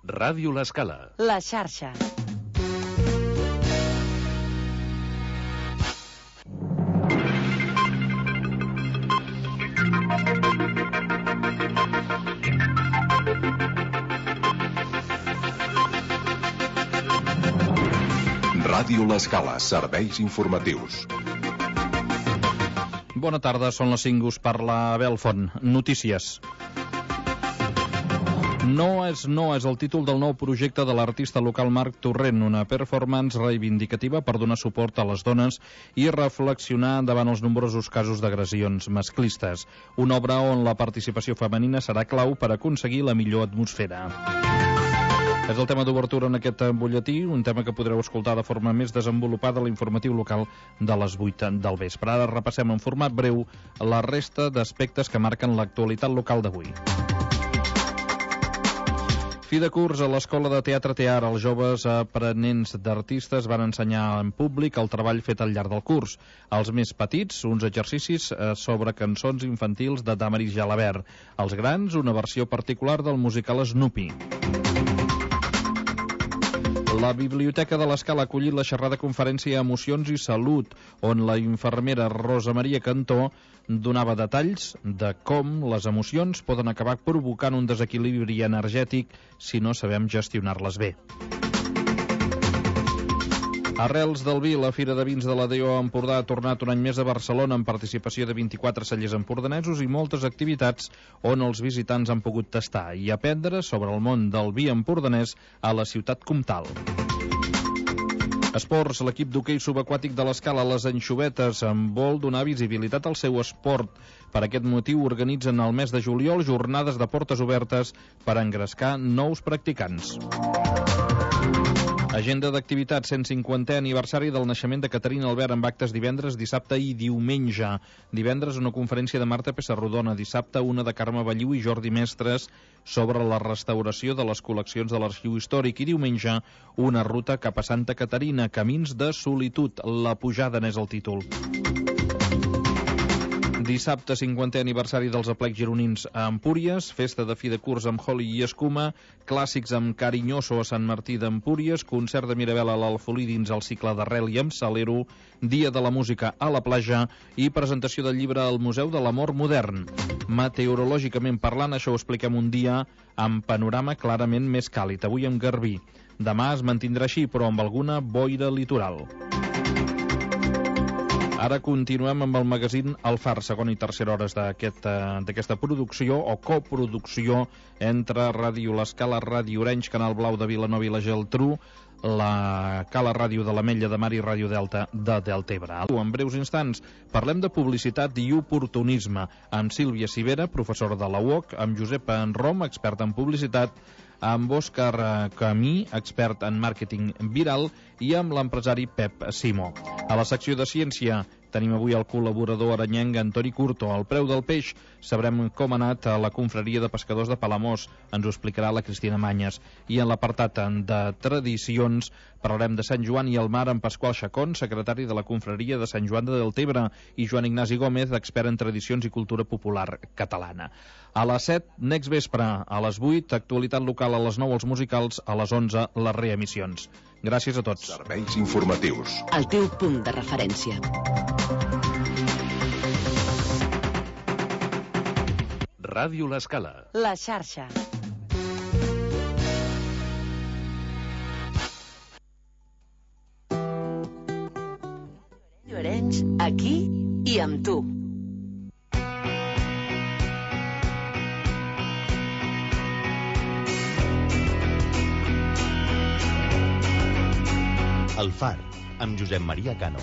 Ràdio L'Escala. La xarxa. Ràdio L'Escala, serveis informatius. Bona tarda, són les 5, us parla Abel Font. Notícies. No és el títol del nou projecte de l'artista local Marc Torrent, una performance reivindicativa per donar suport a les dones i reflexionar davant els nombrosos casos d'agressions masclistes. Una obra on la participació femenina serà clau per aconseguir la millor atmosfera. És el tema d'obertura en aquest butlletí, un tema que podreu escoltar de forma més desenvolupada a l'informatiu local de les 8 del vespre. Ara repassem en format breu la resta d'aspectes que marquen l'actualitat local d'avui. Fi de curs a l'Escola de Teatre Tear. Els joves aprenents d'artistes van ensenyar en públic el treball fet al llarg del curs. Els més petits, uns exercicis sobre cançons infantils de Damaris Jalabert. Els grans, una versió particular del musical Snoopy. La Biblioteca de l'Escala ha acollit la xerrada conferència Emocions i Salut, on la infermera Rosa Maria Cantó donava detalls de com les emocions poden acabar provocant un desequilibri energètic si no sabem gestionar-les bé. Arrels del vi, la Fira de Vins de la DO Empordà ha tornat un any més a Barcelona amb participació de 24 cellers empordanesos i moltes activitats on els visitants han pogut tastar i aprendre sobre el món del vi empordanès a la ciutat comtal. Esports, l'equip d'hoquei subaquàtic de l'Escala, les Anxovetes, vol donar visibilitat al seu esport. Per aquest motiu organitzen el mes de juliol jornades de portes obertes per engrescar nous practicants. Agenda d'activitats, 150è aniversari del naixement de Caterina Albert amb actes divendres, dissabte i diumenge. Divendres una conferència de Marta Pessarrodona, dissabte una de Carme Balliu i Jordi Mestres sobre la restauració de les col·leccions de l'Arxiu Històric i diumenge una ruta cap a Santa Caterina, Camins de Solitud. La pujada n'és el títol. Dissabte, 50è aniversari dels aplecs gironins a Empúries, festa de fi de curs amb Holly i Escuma, clàssics amb Cariñoso a Sant Martí d'Empúries, concert de Mirabel a l'Alfolí dins el cicle d'Arrel i amb Salero, dia de la música a la platja i presentació del llibre al Museu de l'Amor Modern. Meteorològicament parlant, això ho expliquem un dia amb panorama clarament més càlid, avui amb Garbí. Demà es mantindrà així, però amb alguna boira litoral. Ara continuem amb el magazín El Far, segona i tercera hores d'aquesta producció o coproducció entre Ràdio L'Escala, Ràdio Orenys, Canal Blau de Vilanova i la Geltrú, la Cala Ràdio de l'Ametlla de Mar i Ràdio Delta de Deltebre. En breus instants parlem de publicitat i oportunisme amb Sílvia Civera, professora de la UOC, amb Josep Enrom, expert en publicitat, amb Òscar Camí, expert en màrqueting viral, i amb l'empresari Pep Simó. A la secció de ciència tenim avui el col·laborador aranyenc Antoni Curto. Al preu del peix sabrem com ha anat a la confraria de pescadors de Palamós. Ens ho explicarà la Cristina Manyes. I en l'apartat de tradicions parlarem de Sant Joan i el mar amb Pasqual Chacón, secretari de la confraria de Sant Joan de Deltebre, i Joan Ignasi Gómez, expert en tradicions i cultura popular catalana. A les 7, next vespre. A les 8, actualitat local. A les 9, els musicals. A les 11, les reemissions. Gràcies a tots. Serveis informatius. El teu punt de referència. Ràdio L'Escala. La xarxa. Llorenç, aquí i amb tu. El Far, amb Josep Maria Cano.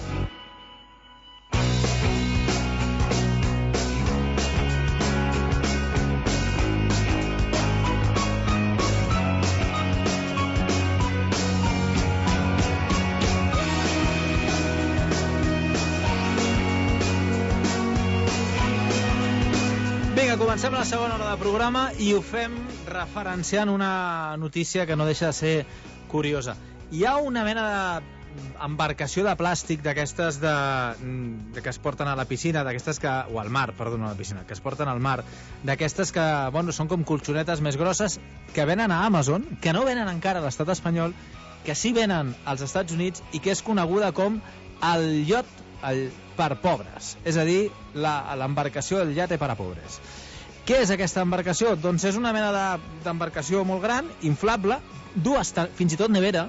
Vinga, comencem la segona hora de programa i ho fem referenciant una notícia que no deixa de ser curiosa. Hi ha una mena embarcació de plàstic d'aquestes que es porten a la piscina, o al mar, perdona, a la piscina, que es porten al mar, d'aquestes que, bueno, són com colxonetes més grosses, que venen a Amazon, que no venen encara a l'estat espanyol, que sí venen als Estats Units i que és coneguda com el iot per pobres, és a dir, l'embarcació del yate para pobres. Què és aquesta embarcació? Doncs és una mena d'embarcació molt gran, inflable, fins i tot nevera,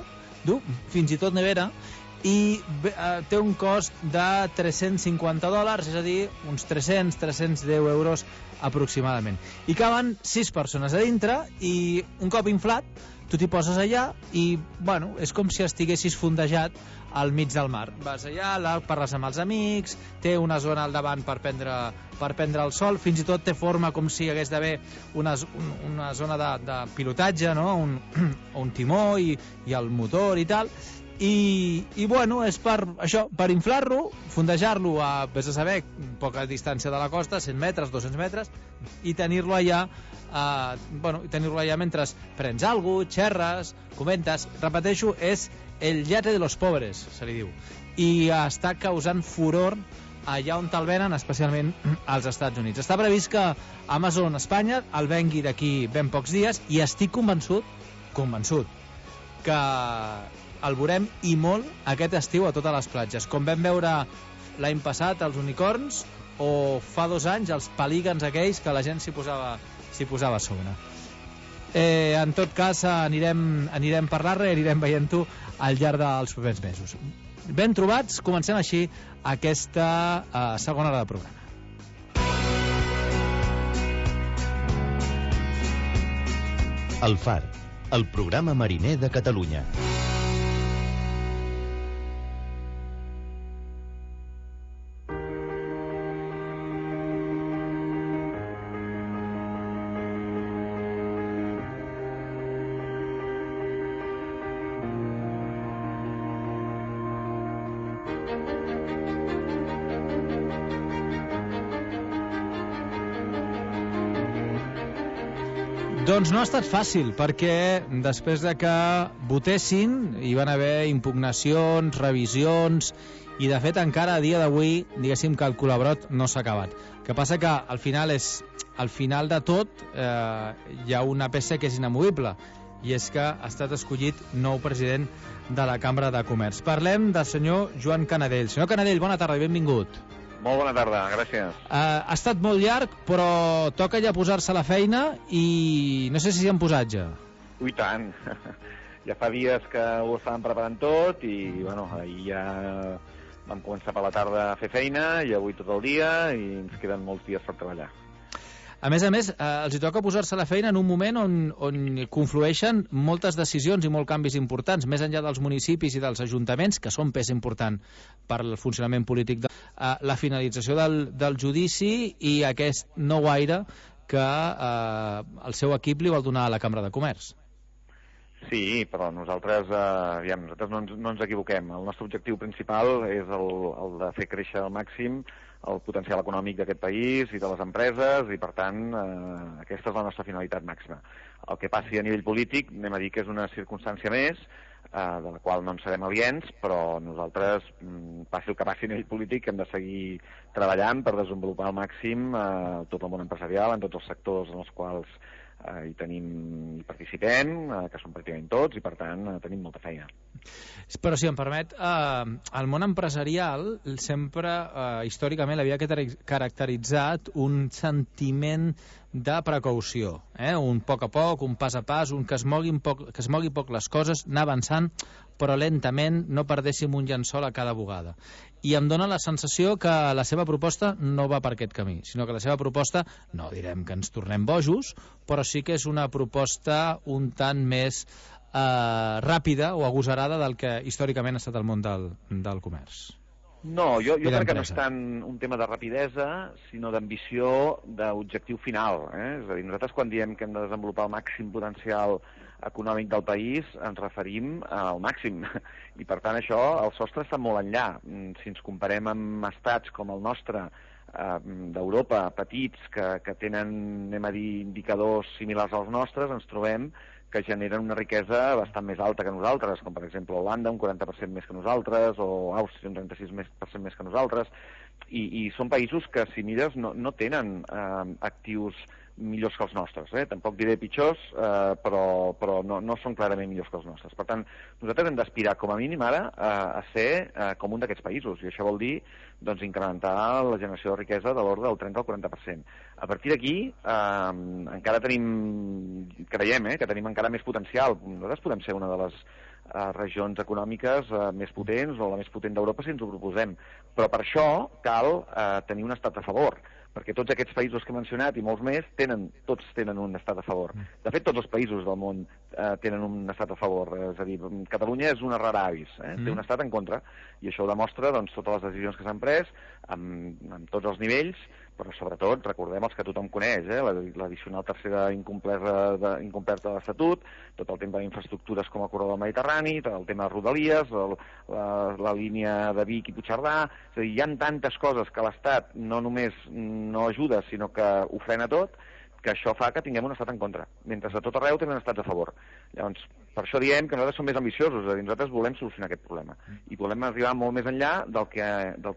i té un cost de $350, és a dir, uns 310 euros aproximadament. I caben 6 persones a dintre i un cop inflat tu t'hi poses allà i, bueno, és com si estiguessis fondejat al mig del mar. Vas allà, parles amb els amics, té una zona al davant per prendre el sol, fins i tot té forma com si hi hagués d'haver una zona de pilotatge, no? un timó i el motor i tal. I bueno, és per això, per inflar-lo, fondejar-lo a, vés a saber, poca distància de la costa, 100 metres, 200 metres, i tenir-lo allà mentre prens alguna cosa, xerres, comentes. Repeteixo, és el yate de los pobres, se li diu. I està causant furor allà on te'l venen, especialment als Estats Units. Està previst que Amazon Espanya el vengui d'aquí ben pocs dies i estic convençut que el veurem i molt aquest estiu a totes les platges. Com vam veure l'any passat els unicorns o fa 2 anys els pelícans aquells que la gent s'hi posava a sobre. En tot cas, anirem parlant-ne i anirem veient-ho al llarg dels propers mesos. Ben trobats, comencem així aquesta segona hora de programa. El Far, el programa mariner de Catalunya. Doncs no ha estat fàcil, perquè després de que votessin hi van haver impugnacions, revisions, i de fet encara a dia d'avui, diguéssim que el colabrot no s'ha acabat. El que passa que al final de tot hi ha una peça que és inamovible, i és que ha estat escollit nou president de la Cambra de Comerç. Parlem del senyor Joan Canadell. Senyor Canadell, bona tarda i benvingut. Molt bona tarda, gràcies. Ha estat molt llarg, però toca ja posar-se a la feina i no sé si s'hi han posat ja. Ui, tant. Ja fa dies que ho estàvem preparant tot i, bueno, ahir ja vam començar per la tarda a fer feina i avui tot el dia i ens queden molts dies per treballar. A més, els hi toca posar-se a la feina en un moment on conflueixen moltes decisions i molts canvis importants, més enllà dels municipis i dels ajuntaments, que són peça important per al funcionament polític, la finalització del judici i aquest nou aire que el seu equip li vol donar a la Cambra de Comerç. Sí, però nosaltres no ens equivoquem. El nostre objectiu principal és el de fer créixer al màxim el potencial econòmic d'aquest país i de les empreses i, per tant, aquesta és la nostra finalitat màxima. El que passi a nivell polític, anem a dir que és una circumstància més, de la qual no en serem aliens, però nosaltres, passi el que passi a nivell polític, hem de seguir treballant per desenvolupar al màxim tot el món empresarial, en tots els sectors en els quals hi participem, que són pràcticament tots, i per tant tenim molta feina. Però si em permet, el món empresarial sempre històricament l'havia caracteritzat un sentiment de precaució, un poc a poc, un pas a pas, que es mogui poc les coses, anar avançant però lentament, no perdéssim un llençol a cada bugada. I em dóna la sensació que la seva proposta no va per aquest camí, sinó que la seva proposta, no direm que ens tornem bojos, però sí que és una proposta un tant més ràpida o agosarada del que històricament ha estat el món del comerç. No, jo crec que no és tant un tema de rapidesa, sinó d'ambició d'objectiu final. És a dir, nosaltres quan diem que hem de desenvolupar el màxim potencial econòmic del país ens referim al màxim i per tant això, el sostre està molt enllà. Si ens comparem amb estats com el nostre d'Europa, petits, que tenen, anem a dir, indicadors similars als nostres, ens trobem que generen una riquesa bastant més alta que nosaltres, com per exemple Holanda, un 40% més que nosaltres, o Àustria, un 36% més que nosaltres, i són països que, si mires, no tenen actius millors que els nostres, tampoc diré pitjors, però no són clarament millors que els nostres. Per tant, nosaltres hem d'aspirar com a mínim ara a ser com un d'aquests països, i això vol dir incrementar la generació de riquesa de l'ordre del 30 al 40%. A partir d'aquí encara creiem que tenim encara més potencial. Nosaltres podem ser una de les regions econòmiques més potents o la més potent d'Europa si ens ho proposem, però per això cal tenir un estat a favor, perquè tots aquests països que he mencionat i molts més tots tenen un estat a favor. De fet, tots els països del món tenen un estat a favor, és a dir, Catalunya és una rara avis, té un estat en contra, i això ho demostra totes les decisions que s'han pres en tots els nivells, però sobretot recordem els que tothom coneix, l'addicional tercera incomplerta de l'Estatut, tot el tema d'infraestructures com el corredor del Mediterrani, tot el tema de Rodalies, la línia de Vic i Puigcerdà, és a dir, hi ha tantes coses que l'Estat no només no ajuda, sinó que ho frena tot, que això fa que tinguem un estat en contra, mentre a tot arreu tenen estats a favor. Llavors, per això diem que nosaltres som més ambiciosos, és a dir, nosaltres volem solucionar aquest problema, i volem arribar molt més enllà del que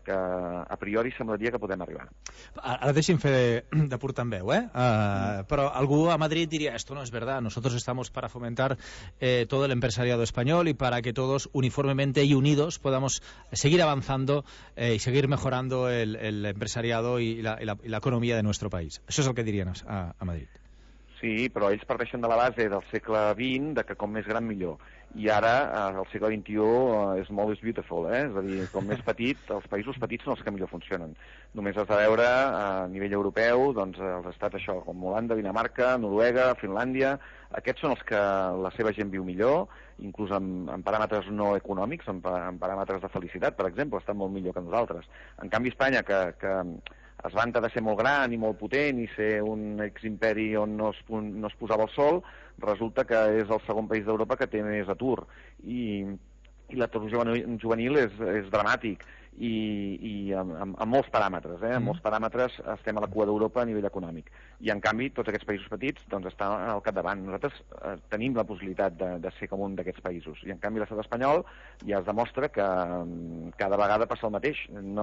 a priori semblaria que podem arribar. Ara deixi'm fer de portaveu, però algú a Madrid diría, esto no es verdad, nosotros estamos para fomentar todo el empresariado español y para que todos uniformemente y unidos podamos seguir avanzando y seguir mejorando el empresariado y la economía de nuestro país. Això és el que dirien a Madrid. Sí, però ells parteixen de la base del segle XX, de que com més gran millor. I ara, al segle XXI, small is beautiful, és a dir, com més petit, els països petits són els que millor funcionen. Només has de veure, a nivell europeu, els estats això, com Holanda, Dinamarca, Noruega, Finlàndia, aquests són els que la seva gent viu millor, inclús en paràmetres no econòmics, en paràmetres de felicitat, per exemple, estan molt millor que nosaltres. En canvi, Espanya, que es vanta de ser molt gran i molt potent i ser un eximperi on no es posava el sol, resulta que és el segon país d'Europa que té més atur. I l'atur juvenil és dramàtic i en molts paràmetres, en molts paràmetres estem a la cua d'Europa a nivell econòmic. I en canvi tots aquests països petits estan al capdavant. Nosaltres tenim la possibilitat de ser com un d'aquests països, i en canvi l'estat espanyol ja es demostra que cada vegada passa el mateix.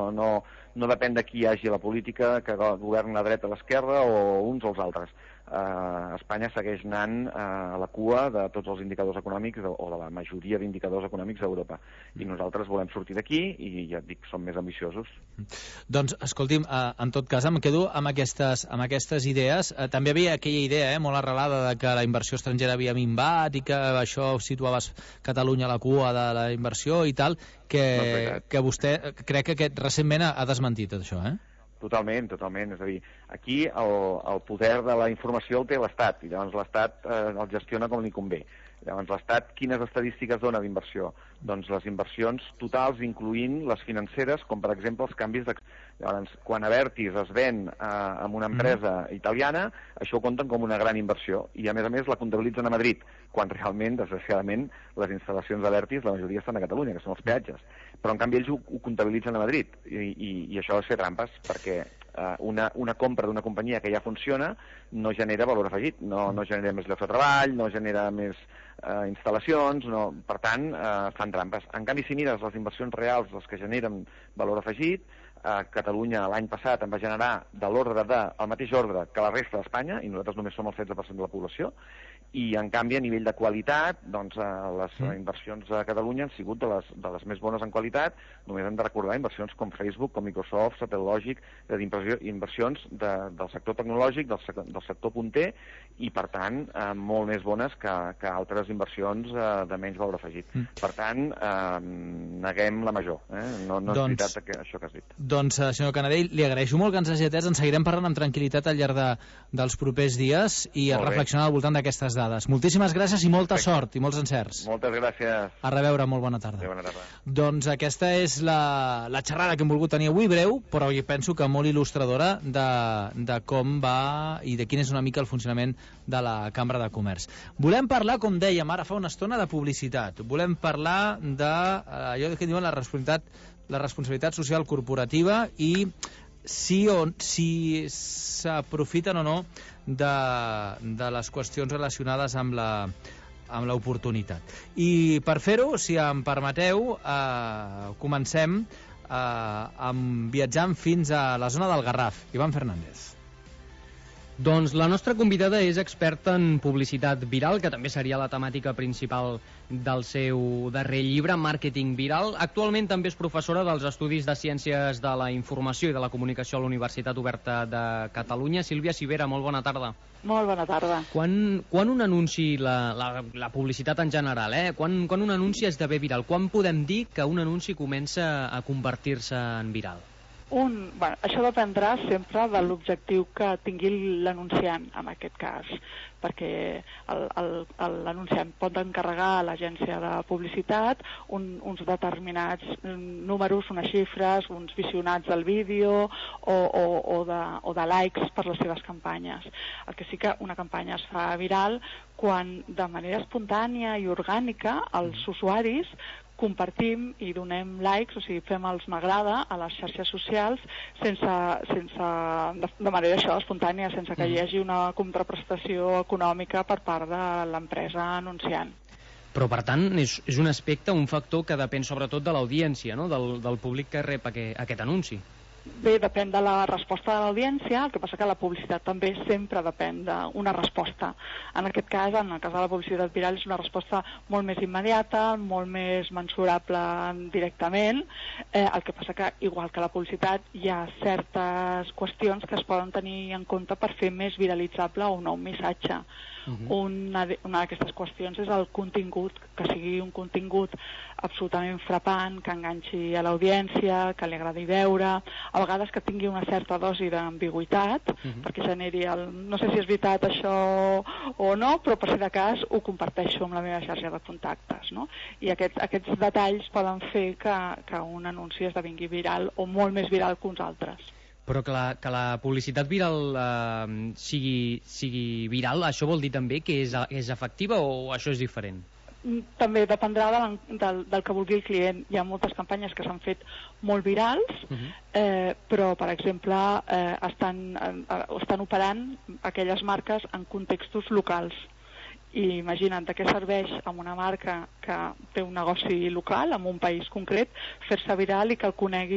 No depèn de qui hi hagi a la política, que governi la dreta o l'esquerra o uns o els altres. Espanya segueix anant a la cua de tots els indicadors econòmics o de la majoria d'indicadors econòmics d'Europa, i nosaltres volem sortir d'aquí i ja et dic, som més ambiciosos. Doncs escolti'm, en tot cas em quedo amb aquestes idees. També havia aquella idea molt arrelada de que la inversió estrangera havia minvat i que això situava Catalunya a la cua de la inversió i tal, que vostè crec que recentment ha desmentit tot això, Totalment. És a dir, aquí el poder de la informació el té l'Estat, i llavors l'Estat el gestiona com li convé. Llavors l'Estat quines estadístiques dona d'inversió? Doncs les inversions totals, incloent les financeres, com per exemple els canvis de... Llavors, quan Abertis es ven a una empresa italiana, això ho compten com una gran inversió, i a més la comptabilitzen a Madrid, quan realment, desgraciadament, les instal·lacions d'Abertis, la majoria estan a Catalunya, que són els peatges. Però en canvi ells ho comptabilitzen a Madrid, i això és fer trampes, perquè una compra d'una companyia que ja funciona no genera valor afegit, no genera més llocs de treball, no genera més instal·lacions, per tant, fan trampes. En canvi, si mires les inversions reals, les que generen valor afegit, Catalunya l'any passat en va generar del mateix ordre que la resta d'Espanya, i nosaltres només som el 16% de la població, i en canvi a nivell de qualitat les inversions a Catalunya han sigut de les més bones en qualitat. Només hem de recordar inversions com Facebook, com Microsoft, Satellogic, inversions del sector tecnològic, del sector punter, i per tant molt més bones que altres inversions de menys valor afegit. Per tant, neguem la major, no és veritat això que has dit. Doncs, senyor Canadell, li agraeixo molt que ens hagi atès, en seguirem parlant amb tranquil·litat al llarg dels propers dies i a reflexionar al voltant d'aquestes dades. Moltíssimes gràcies i molta sort i molts encerts. Moltes gràcies. A reveure, molt bona tarda. Bona tarda. Doncs aquesta és la xerrada que hem volgut tenir avui, breu, però jo penso que molt il·lustradora de com va i de quin és una mica el funcionament de la Cambra de Comerç. Volem parlar, com dèiem ara fa una estona, de publicitat. Volem parlar d'allò que diuen la responsabilitat social corporativa i si s'aprofiten o no de les qüestions relacionades amb amb l'oportunitat. I per fer-ho, si em permeteu, comencem viatjant fins a la zona del Garraf. Ivan Fernández. Doncs la nostra convidada és experta en publicitat viral, que també seria la temàtica principal del seu darrer llibre, Màrqueting Viral. Actualment també és professora dels Estudis de Ciències de la Informació i de la Comunicació a la Universitat Oberta de Catalunya. Sílvia Civera, molt bona tarda. Molt bona tarda. Quan un anunci, la publicitat en general, quan un anunci esdevé viral, quan podem dir que un anunci comença a convertir-se en viral? Això dependrà sempre de l'objectiu que tingui l'anunciant, en aquest cas, perquè l'anunciant pot encarregar a l'agència de publicitat uns determinats números, unes xifres, uns visionats del vídeo o de likes per les seves campanyes. El que sí que una campanya es fa viral quan de manera espontània i orgànica els usuaris compartim i donem likes, o sigui, fem els m'agrada a les xarxes socials de manera espontània, sense que hi hagi una contraprestació econòmica per part de l'empresa anunciant. Però, per tant, és un aspecte, un factor que depèn sobretot de l'audiència, no? Del públic que rep aquest anunci. Bé, depèn de la resposta de l'audiència, el que passa que la publicitat també sempre depèn d'una resposta. En aquest cas, en el cas de la publicitat viral, és una resposta molt més immediata, molt més mensurable directament. El que passa que, igual que la publicitat, hi ha certes qüestions que es poden tenir en compte per fer més viralitzable o no un missatge. Una d'aquestes qüestions és el contingut, que sigui un contingut absolutament frapant, que enganxi a l'audiència, que li agradi veure, a vegades que tingui una certa dosi d'ambigüitat, perquè generi no sé si és veritat això o no, però per si de cas ho comparteixo amb la meva xarxa de contactes, no? I aquests detalls poden fer que un anunci esdevingui viral o molt més viral que uns altres. Però que la publicitat viral sigui viral, això vol dir també que és efectiva o això és diferent? També dependrà del que vulgui el client. Hi ha moltes campanyes que s'han fet molt virals, però, per exemple, estan operant aquelles marques en contextos locals. I imagina't de què serveix amb una marca que té un negoci local, en un país concret, fer-se viral i que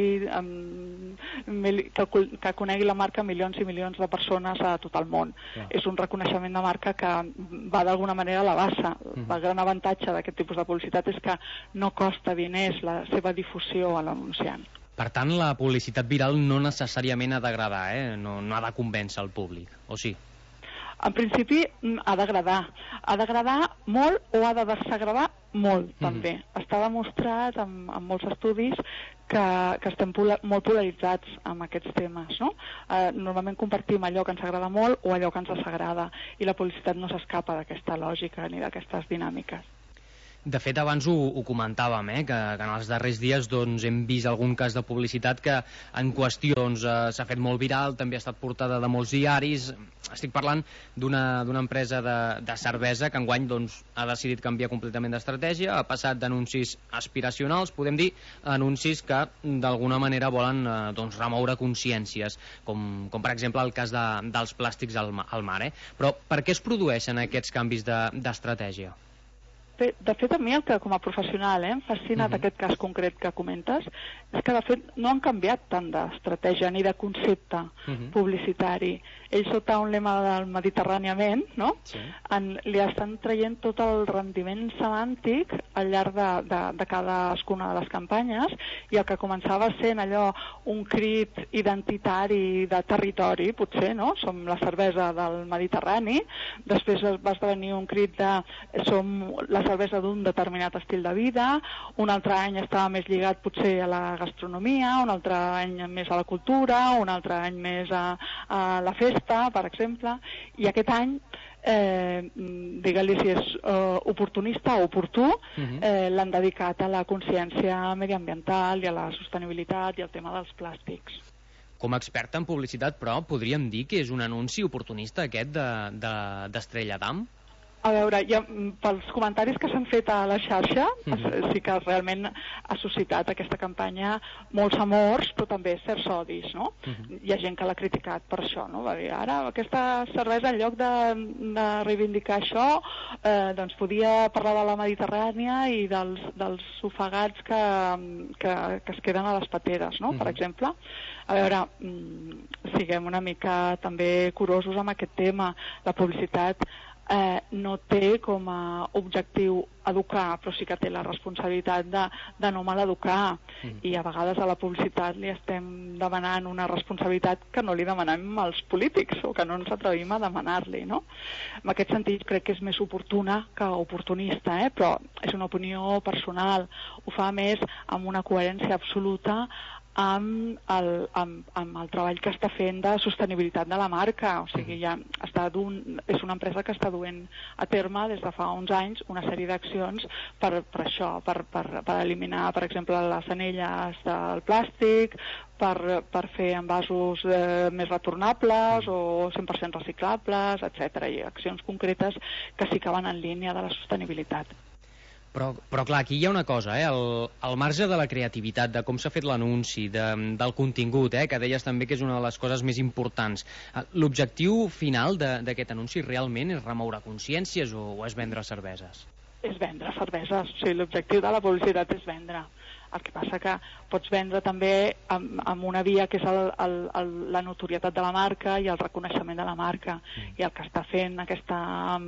conegui la marca milions i milions de persones a tot el món. És un reconeixement de marca que va d'alguna manera a la bassa. El gran avantatge d'aquest tipus de publicitat és que no costa diners la seva difusió a l'anunciant. Per tant, la publicitat viral no necessàriament ha d'agradar, no ha de convèncer el públic, o sí? En principi ha d'agradar molt o ha de desagradar molt, també. Està demostrat en molts estudis que estem molt polaritzats amb aquests temes, no? Normalment compartim allò que ens agrada molt o allò que ens desagrada, i la publicitat no s'escapa d'aquesta lògica ni d'aquestes dinàmiques. De fet, abans ho comentàvem, que en els darrers dies hem vist algun cas de publicitat que en qüestió s'ha fet molt viral, també ha estat portada de molts diaris. Estic parlant d'una empresa de cervesa que enguany ha decidit canviar completament d'estratègia, ha passat d'anuncis aspiracionals, podem dir, a anuncis que d'alguna manera volen remoure consciències, com per exemple el cas dels plàstics al mar. Però per què es produeixen aquests canvis d'estratègia? De fet, a mi el que com a professional em fascina d'aquest cas concret que comentes és que de fet no han canviat tant d'estratègia ni de concepte publicitari. Ells, sota un lema del Mediterràniament, li estan traient tot el rendiment semàntic al llarg de cadascuna de les campanyes, i el que començava sent allò un crit identitari de territori, potser, no? Som la cervesa del Mediterrani, després va esdevenir un crit de som la cervesa d'un determinat estil de vida, un altre any estava més lligat potser a la gastronomia, un altre any més a la cultura, un altre any més a la festa, per exemple, i aquest any, digue-li si és oportunista o oportú, l'han dedicat a la consciència mediambiental i a la sostenibilitat i al tema dels plàstics. Com a experta en publicitat, però, podríem dir que és un anunci oportunista aquest d'Estrella Damm? A veure, pels comentaris que s'han fet a la xarxa, sí que realment ha suscitat aquesta campanya molts amors, però també certs odis, no? Hi ha gent que l'ha criticat per això, no? Va dir, ara aquesta cervesa, en lloc de reivindicar això, doncs podia parlar de la Mediterrània i dels ofegats que es queden a les pateres, no? Per exemple. A veure, siguem una mica també curosos amb aquest tema. La publicitat no té com a objectiu educar, però sí que té la responsabilitat de no maleducar, i a vegades a la publicitat li estem demanant una responsabilitat que no li demanem als polítics, o que no ens atrevim a demanar-li, no? En aquest sentit crec que és més oportuna que oportunista, però és una opinió personal. Ho fa més amb una coherència absoluta amb el treball que està fent de sostenibilitat de la marca. O sigui, és una empresa que està duent a terme des de fa uns anys una sèrie d'accions per això, per eliminar, per exemple, les anelles del plàstic, per fer envasos més retornables o 100% reciclables, etc. I accions concretes que sí que van en línia de la sostenibilitat. Però clar, aquí hi ha una cosa, al marge de la creativitat, de com s'ha fet l'anunci, del contingut, que deies també que és una de les coses més importants. L'objectiu final d'aquest anunci realment és remoure consciències o és vendre cerveses? És vendre cerveses, o sigui, l'objectiu de la publicitat és vendre. El que passa que pots vendre també amb una via que és la notorietat de la marca i el reconeixement de la marca. I el que està fent aquesta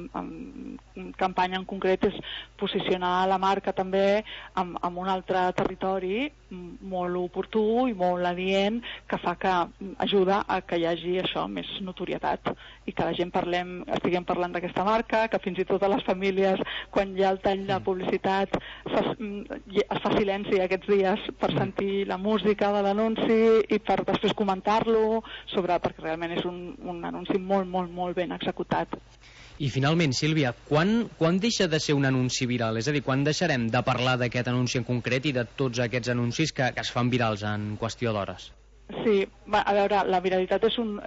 campanya en concret és posicionar la marca també en un altre territori molt oportú i molt adient, que fa que ajuda a que hi hagi això, més notorietat, i que la gent estiguem parlant d'aquesta marca, que fins i tot a les famílies, quan hi ha el tall de publicitat, es fa silenci aquests dies per sentir la música de l'anunci i per després comentar-lo, perquè realment és un anunci molt, molt, molt ben executat. I finalment, Sílvia, quan deixa de ser un anunci viral? És a dir, quan deixarem de parlar d'aquest anunci en concret i de tots aquests anuncis que es fan virals en qüestió d'hores? Sí, a veure, la viralitat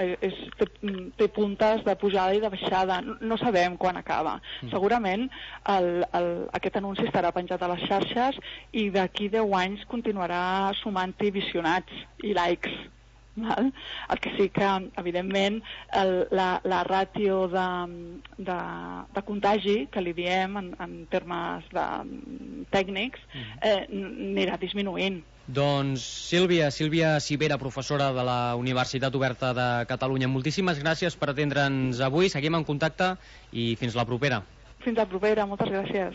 té puntes de pujada i de baixada. No sabem quan acaba. Segurament aquest anunci estarà penjat a les xarxes i d'aquí 10 anys continuarà sumant-hi visionats i likes. Val? El que sí que, evidentment, la ràtio de contagi, que li diem en termes tècnics, anirà disminuint. Doncs Sílvia Civera, professora de la Universitat Oberta de Catalunya, moltíssimes gràcies per atendre'ns avui. Seguim en contacte i fins la propera. Fins la propera, moltes gràcies.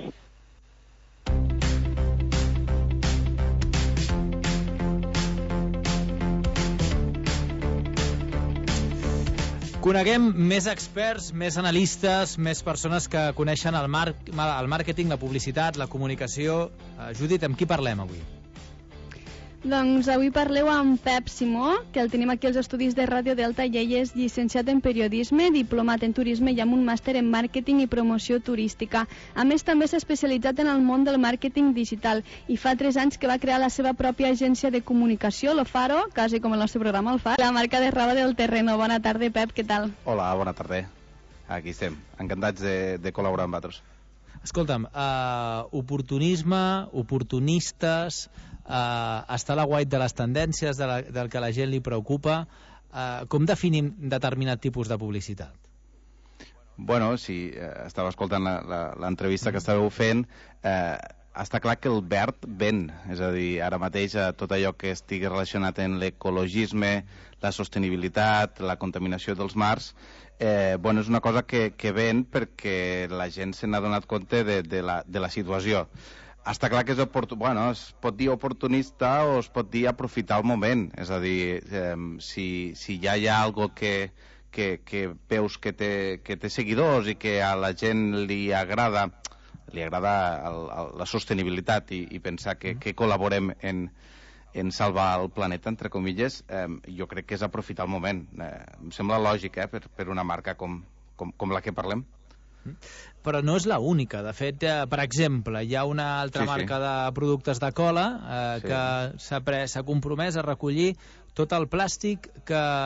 Coneguem més experts, més analistes, més persones que coneixen el màrqueting, la publicitat, la comunicació. Judit, amb qui parlem avui? Doncs avui parleu amb Pep Simó, que el tenim aquí als estudis de Ràdio Delta, i ell és llicenciat en periodisme, diplomat en turisme i amb un màster en màrqueting i promoció turística. A més, també s'ha especialitzat en el món del màrqueting digital i fa 3 anys que va crear la seva pròpia agència de comunicació, Lo Faro, quasi com el nostre programa el fa, la marca de roba del terreno. Bona tarda, Pep, què tal? Hola, bona tarda. Aquí estem, encantats de col·laborar amb vosaltres. Escolta'm, oportunisme, oportunistes, està a la guait de les tendències, del que la gent li preocupa. Com definim determinat tipus de publicitat? Bueno, si estava escoltant l'entrevista que estàveu fent, està clar que el verd ven, és a dir, ara mateix tot allò que estigui relacionat amb l'ecologisme, la sostenibilitat, la contaminació dels mars, bueno, és una cosa que ven perquè la gent se n'ha donat compte de la situació. Està clar que es pot dir oportunista o es pot dir aprofitar el moment, és a dir, si ja hi ha algo que veus que té seguidors i que a la gent li agrada la sostenibilitat i pensar que col·laborem en salvar el planeta, entre comilles, jo crec que és aprofitar el moment. Em sembla lògic, per una marca com la que parlem. Però no és l'única. De fet, per exemple, hi ha una altra marca de productes de cola que s'ha compromès a recollir tot el plàstic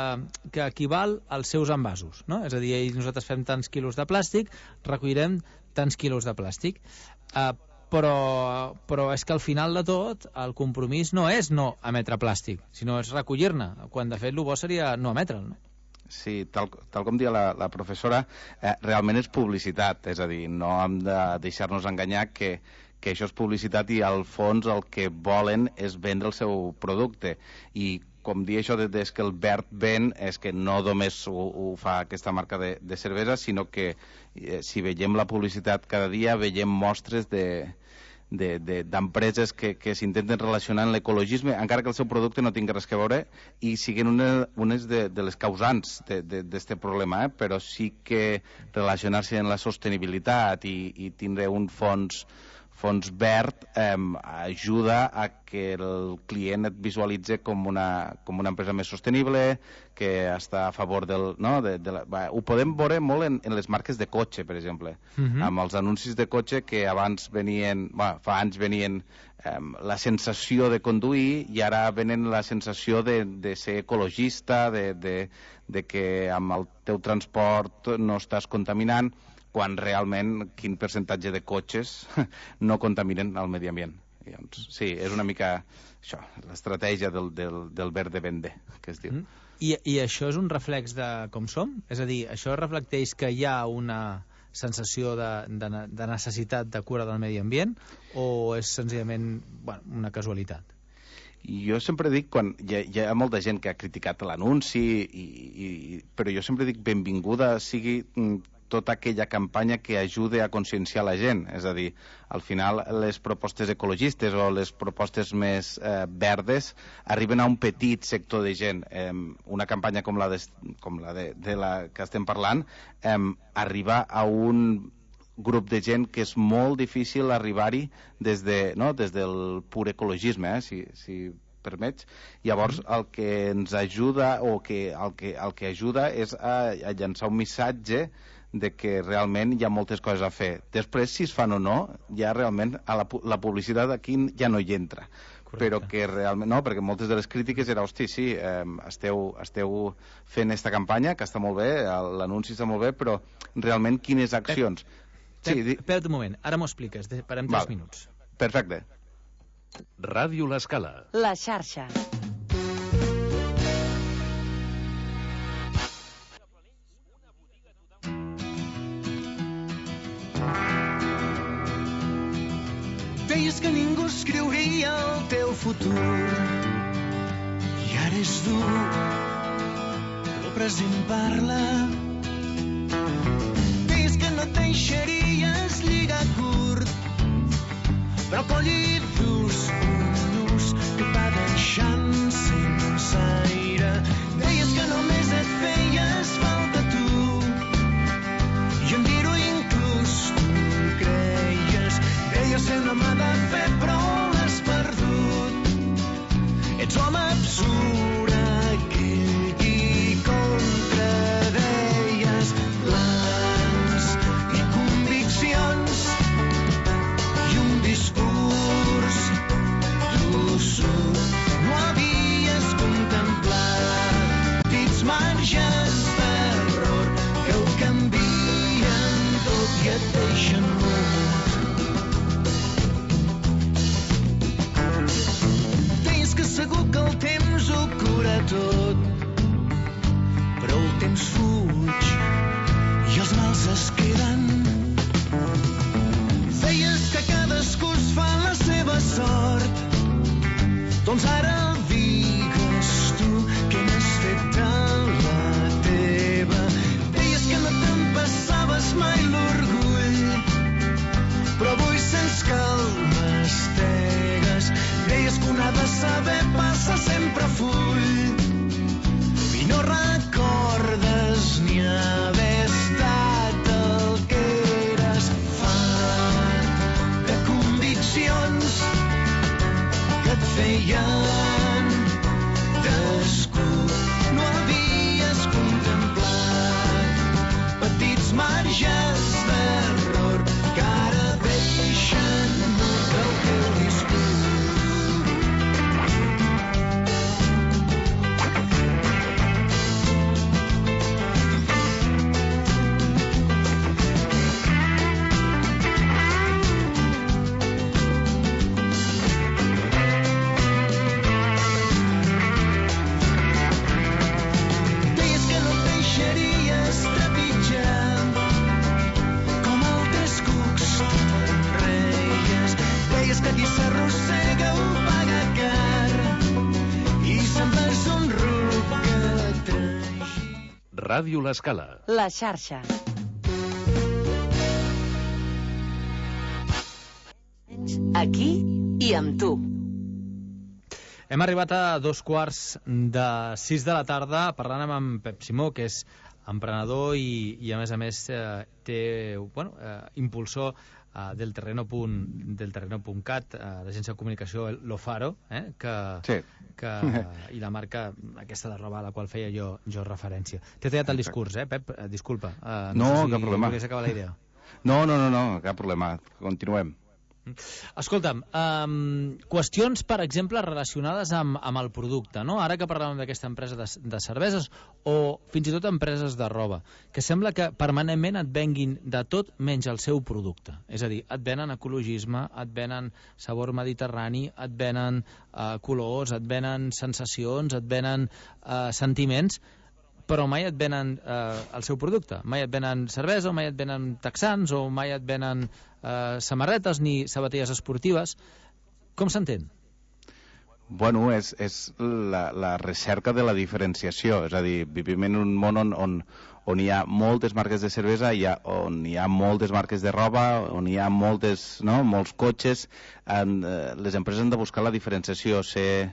que equival als seus envasos, no? És a dir, nosaltres fem tants quilos de plàstic, recollirem tants quilos de plàstic. Però és que al final de tot el compromís no és no emetre plàstic, sinó és recollir-ne, quan de fet el bo seria no emetre'l, no? Sí, tal com dia la professora, realment és publicitat, és a dir, no hem de deixar-nos enganyar que això és publicitat i al fons el que volen és vendre el seu producte. I com dir això des que el Verd ven és que no només ho fa aquesta marca de cervesa, sinó que si veiem la publicitat cada dia veiem mostres d'empreses que s'intenten relacionar amb l'ecologisme, encara que el seu producte no tingui res a veure, i siguin unes de les causants d'aquest problema, però sí que relacionar-se amb la sostenibilitat i tindre un fons verd ajuda a que el client et visualitzi com una empresa més sostenible, que està a favor del... No? Ho podem veure molt en les marques de cotxe, per exemple, amb els anuncis de cotxe que abans venien, fa anys venien la sensació de conduir i ara venen la sensació de ser ecologista, de que amb el teu transport no estàs contaminant, quan realment quin percentatge de cotxes no contaminen el medi ambient. Llavors, sí, és una mica això, l'estratègia del verde vende, que es diu. I això és un reflex de com som? És a dir, això reflecteix que hi ha una sensació de necessitat de cura del medi ambient o és senzillament una casualitat? Jo sempre dic, quan hi ha molta gent que ha criticat l'anunci, però jo sempre dic benvinguda sigui tota aquella campanya que ajude a conscienciar la gent. És a dir, al final les propostes ecologistes o les propostes més verdes arriben a un petit sector de gent. Una campanya com la de la que estem parlant arriba a un grup de gent que és molt difícil arribar-hi des del pur ecologisme, si permets. Llavors, el que ens ajuda o el que ajuda és a llançar un missatge de que realment hi ha moltes coses a fer. Després, si es fan o no, ja realment la publicitat aquí ja no hi entra. Correcte. Però que realment no, perquè moltes de les crítiques era, hosti, sí, esteu fent aquesta campanya, que està molt bé, l'anunci està molt bé, però realment quines accions? Espera't un moment, ara m'ho expliques, parem 3 minuts. Perfecte. Ràdio L'Escala. La xarxa. Deies que ningú escriuria el teu futur i ara és dur, el present parla. Deies que no et deixaries lligar curt, però colli dus un nus que et va deixant sense aire. Deies que només et feies falta tu i en dir-ho inclús tu creies. Deies ser una mà de fer però l'has perdut. Ets l'home absurd aquell qui contradeies plans i conviccions i un discurs tossut. No havies contemplat petits marges d'error que ho canvien tot i et deixen mut. Deies que segur que el temps ho cura tot, però el temps fuig i els mals es queden. Deies que cadascú es fa la seva sort, doncs ara digues tu que n'has fet a la teva. Deies que no t'empassaves mai l'orgull, però avui sents que el mastegues. Deies que un ha de saber passar sempre full i no recordes ni haver estat el que eres. Fart de conviccions que et feien descut. No havies contemplat petits marges d'error que ara deixen el teu discurs. és que qui s'arrossega ho paga car i sempre és un ruc que tragi. Ràdio L'Escala. La xarxa. Aquí i amb tu. Hem arribat a 5:15 de la tarda parlant amb en Pep Simó, que és emprenedor i a més té, impulsor del Terreno.cat, l'agència de comunicació Lo Faro, i la marca aquesta de roba a la qual feia jo referència. T'he tallat el discurs, Pep? Disculpa. No, cap problema. Volies acabar la idea? No, cap problema. Continuem. Escolta'm, qüestions, per exemple, relacionades amb el producte, no? Ara que parlàvem d'aquesta empresa de cerveses o fins i tot empreses de roba, que sembla que permanentment et venguin de tot menys el seu producte. És a dir, et venen ecologisme, et venen sabor mediterrani, et venen colors, et venen sensacions, et venen sentiments, però mai et venen el seu producte. Mai et venen cervesa, o mai et venen texans, o mai et venen samarretes ni sabatilles esportives. Com s'entén? Bueno, és la recerca de la diferenciació. És a dir, vivim en un món on hi ha moltes marques de cervesa, on hi ha moltes marques de roba, on hi ha molts cotxes. Les empreses han de buscar la diferenciació,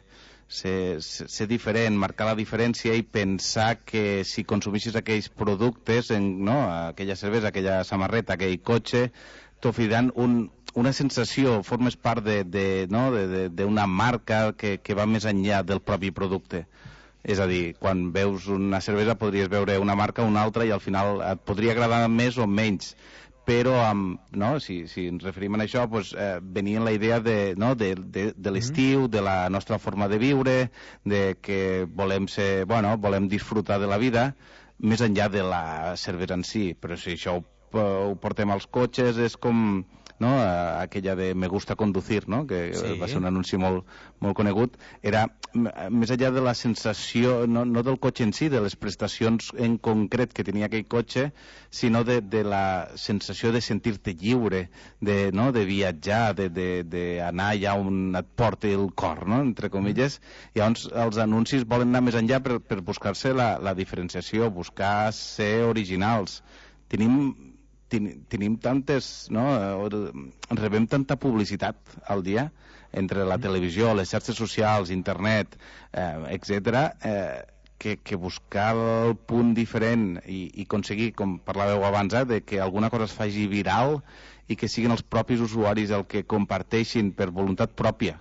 ser diferent, marcar la diferència i pensar que si consumissis aquells productes, aquella cervesa, aquella samarreta, aquell cotxe, t'oferiran una sensació, formes part d'una marca que va més enllà del propi producte. És a dir, quan veus una cervesa podries veure una marca o una altra i al final et podria agradar més o menys. Però si ens referim a això, venia la idea de l'estiu, de la nostra forma de viure, de que volem disfrutar de la vida, més enllà de la cervesa en si. Però si això ho portem als cotxes, és com aquella de Me gusta conducir, que va ser un anunci molt conegut. Era més enllà de la sensació, no del cotxe en si, de les prestacions en concret que tenia aquell cotxe, sinó de la sensació de sentir-te lliure, de viatjar, d'anar allà on et porti el cor, entre comilles. Llavors els anuncis volen anar més enllà per buscar-se la diferenciació, buscar ser originals. Tenim tantes, rebem tanta publicitat al dia entre la televisió, les xarxes socials, internet, etc., que buscar el punt diferent i aconseguir, com parlàveu abans, de que alguna cosa es faci viral i que siguin els propis usuaris el que comparteixin per voluntat pròpia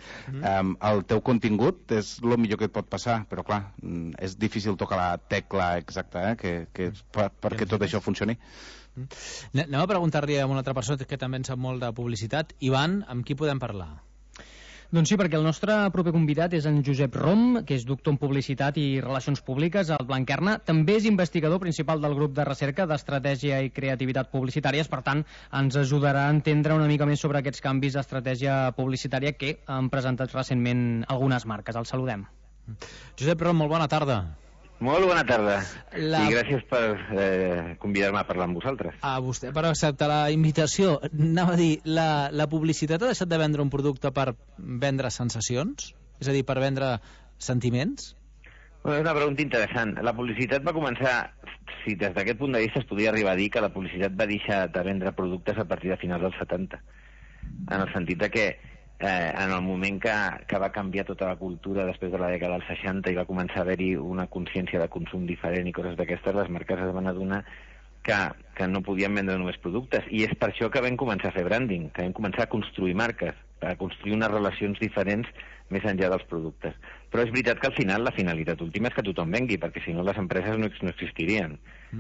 el teu contingut és el millor que et pot passar, però clar, és difícil tocar la tecla exacta perquè tot això funcioni. Anem a preguntar-li a una altra persona que també en sap molt de publicitat. Ivan, amb qui podem parlar? Doncs sí, perquè el nostre proper convidat és en Josep Rom, que és doctor en Publicitat i Relacions Públiques al Blanquerna. També és investigador principal del grup de recerca d'Estratègia i Creativitat Publicitàries. Per tant, ens ajudarà a entendre una mica més sobre aquests canvis d'estratègia publicitària que han presentat recentment algunes marques. El saludem. Josep Rom, molt bona tarda. Molt bona tarda i gràcies per convidar-me a parlar amb vosaltres. A vostè per acceptar la invitació. Anava a dir, la publicitat ha deixat de vendre un producte per vendre sensacions? És a dir, per vendre sentiments? És una pregunta interessant. La publicitat va començar, si des d'aquest punt de vista es podia arribar a dir que la publicitat va deixar de vendre productes a partir de finals dels 70, en el sentit de que en el moment que va canviar tota la cultura després de la dècada dels 60 i va començar a haver-hi una consciència de consum diferent i coses d'aquestes, les marques es van adonar que no podien vendre només productes, i és per això que vam començar a fer branding, que vam començar a construir marques, a construir unes relacions diferents més enllà dels productes. Però és veritat que al final la finalitat última és que tothom vengui, perquè si no les empreses no existirien.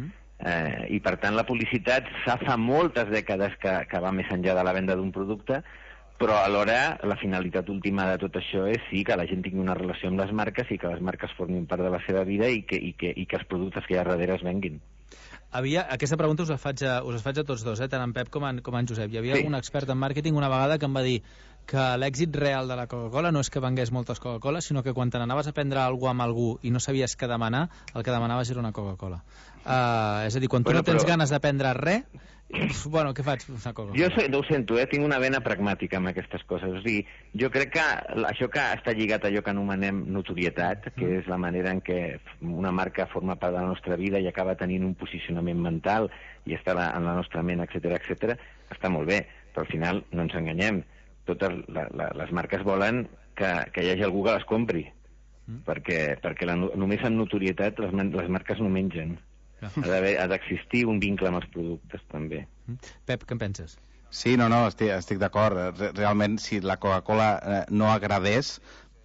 I per tant la publicitat fa moltes dècades que va més enllà de la venda d'un producte, però alhora la finalitat última de tot això és sí que la gent tingui una relació amb les marques i que les marques formin part de la seva vida i que els productes que hi ha darrere es venguin. Aquesta pregunta us la faig a tots dos, tant en Pep com en Josep. Hi havia un expert en màrqueting una vegada que em va dir que l'èxit real de la Coca-Cola no és que vengués moltes Coca-Cola, sinó que quan te n'anaves a prendre alguna cosa amb algú i no sabies què demanar, el que demanaves era una Coca-Cola. És a dir, quan tu no tens ganes de prendre res, bueno, què faig? Una Coca-Cola. Jo no ho sento, tinc una vena pragmàtica amb aquestes coses. O sigui, jo crec que això que està lligat a allò que anomenem notorietat, que és la manera en què una marca forma part de la nostra vida i acaba tenint un posicionament mental i està en la nostra ment, etc, està molt bé, però al final no ens enganyem. Totes les marques volen que hi hagi algú que les compri, perquè només amb notorietat les marques no mengen. Ha d'existir un vincle amb els productes, també. Pep, què en penses? Sí, no, estic d'acord. Realment, si la Coca-Cola no agradés,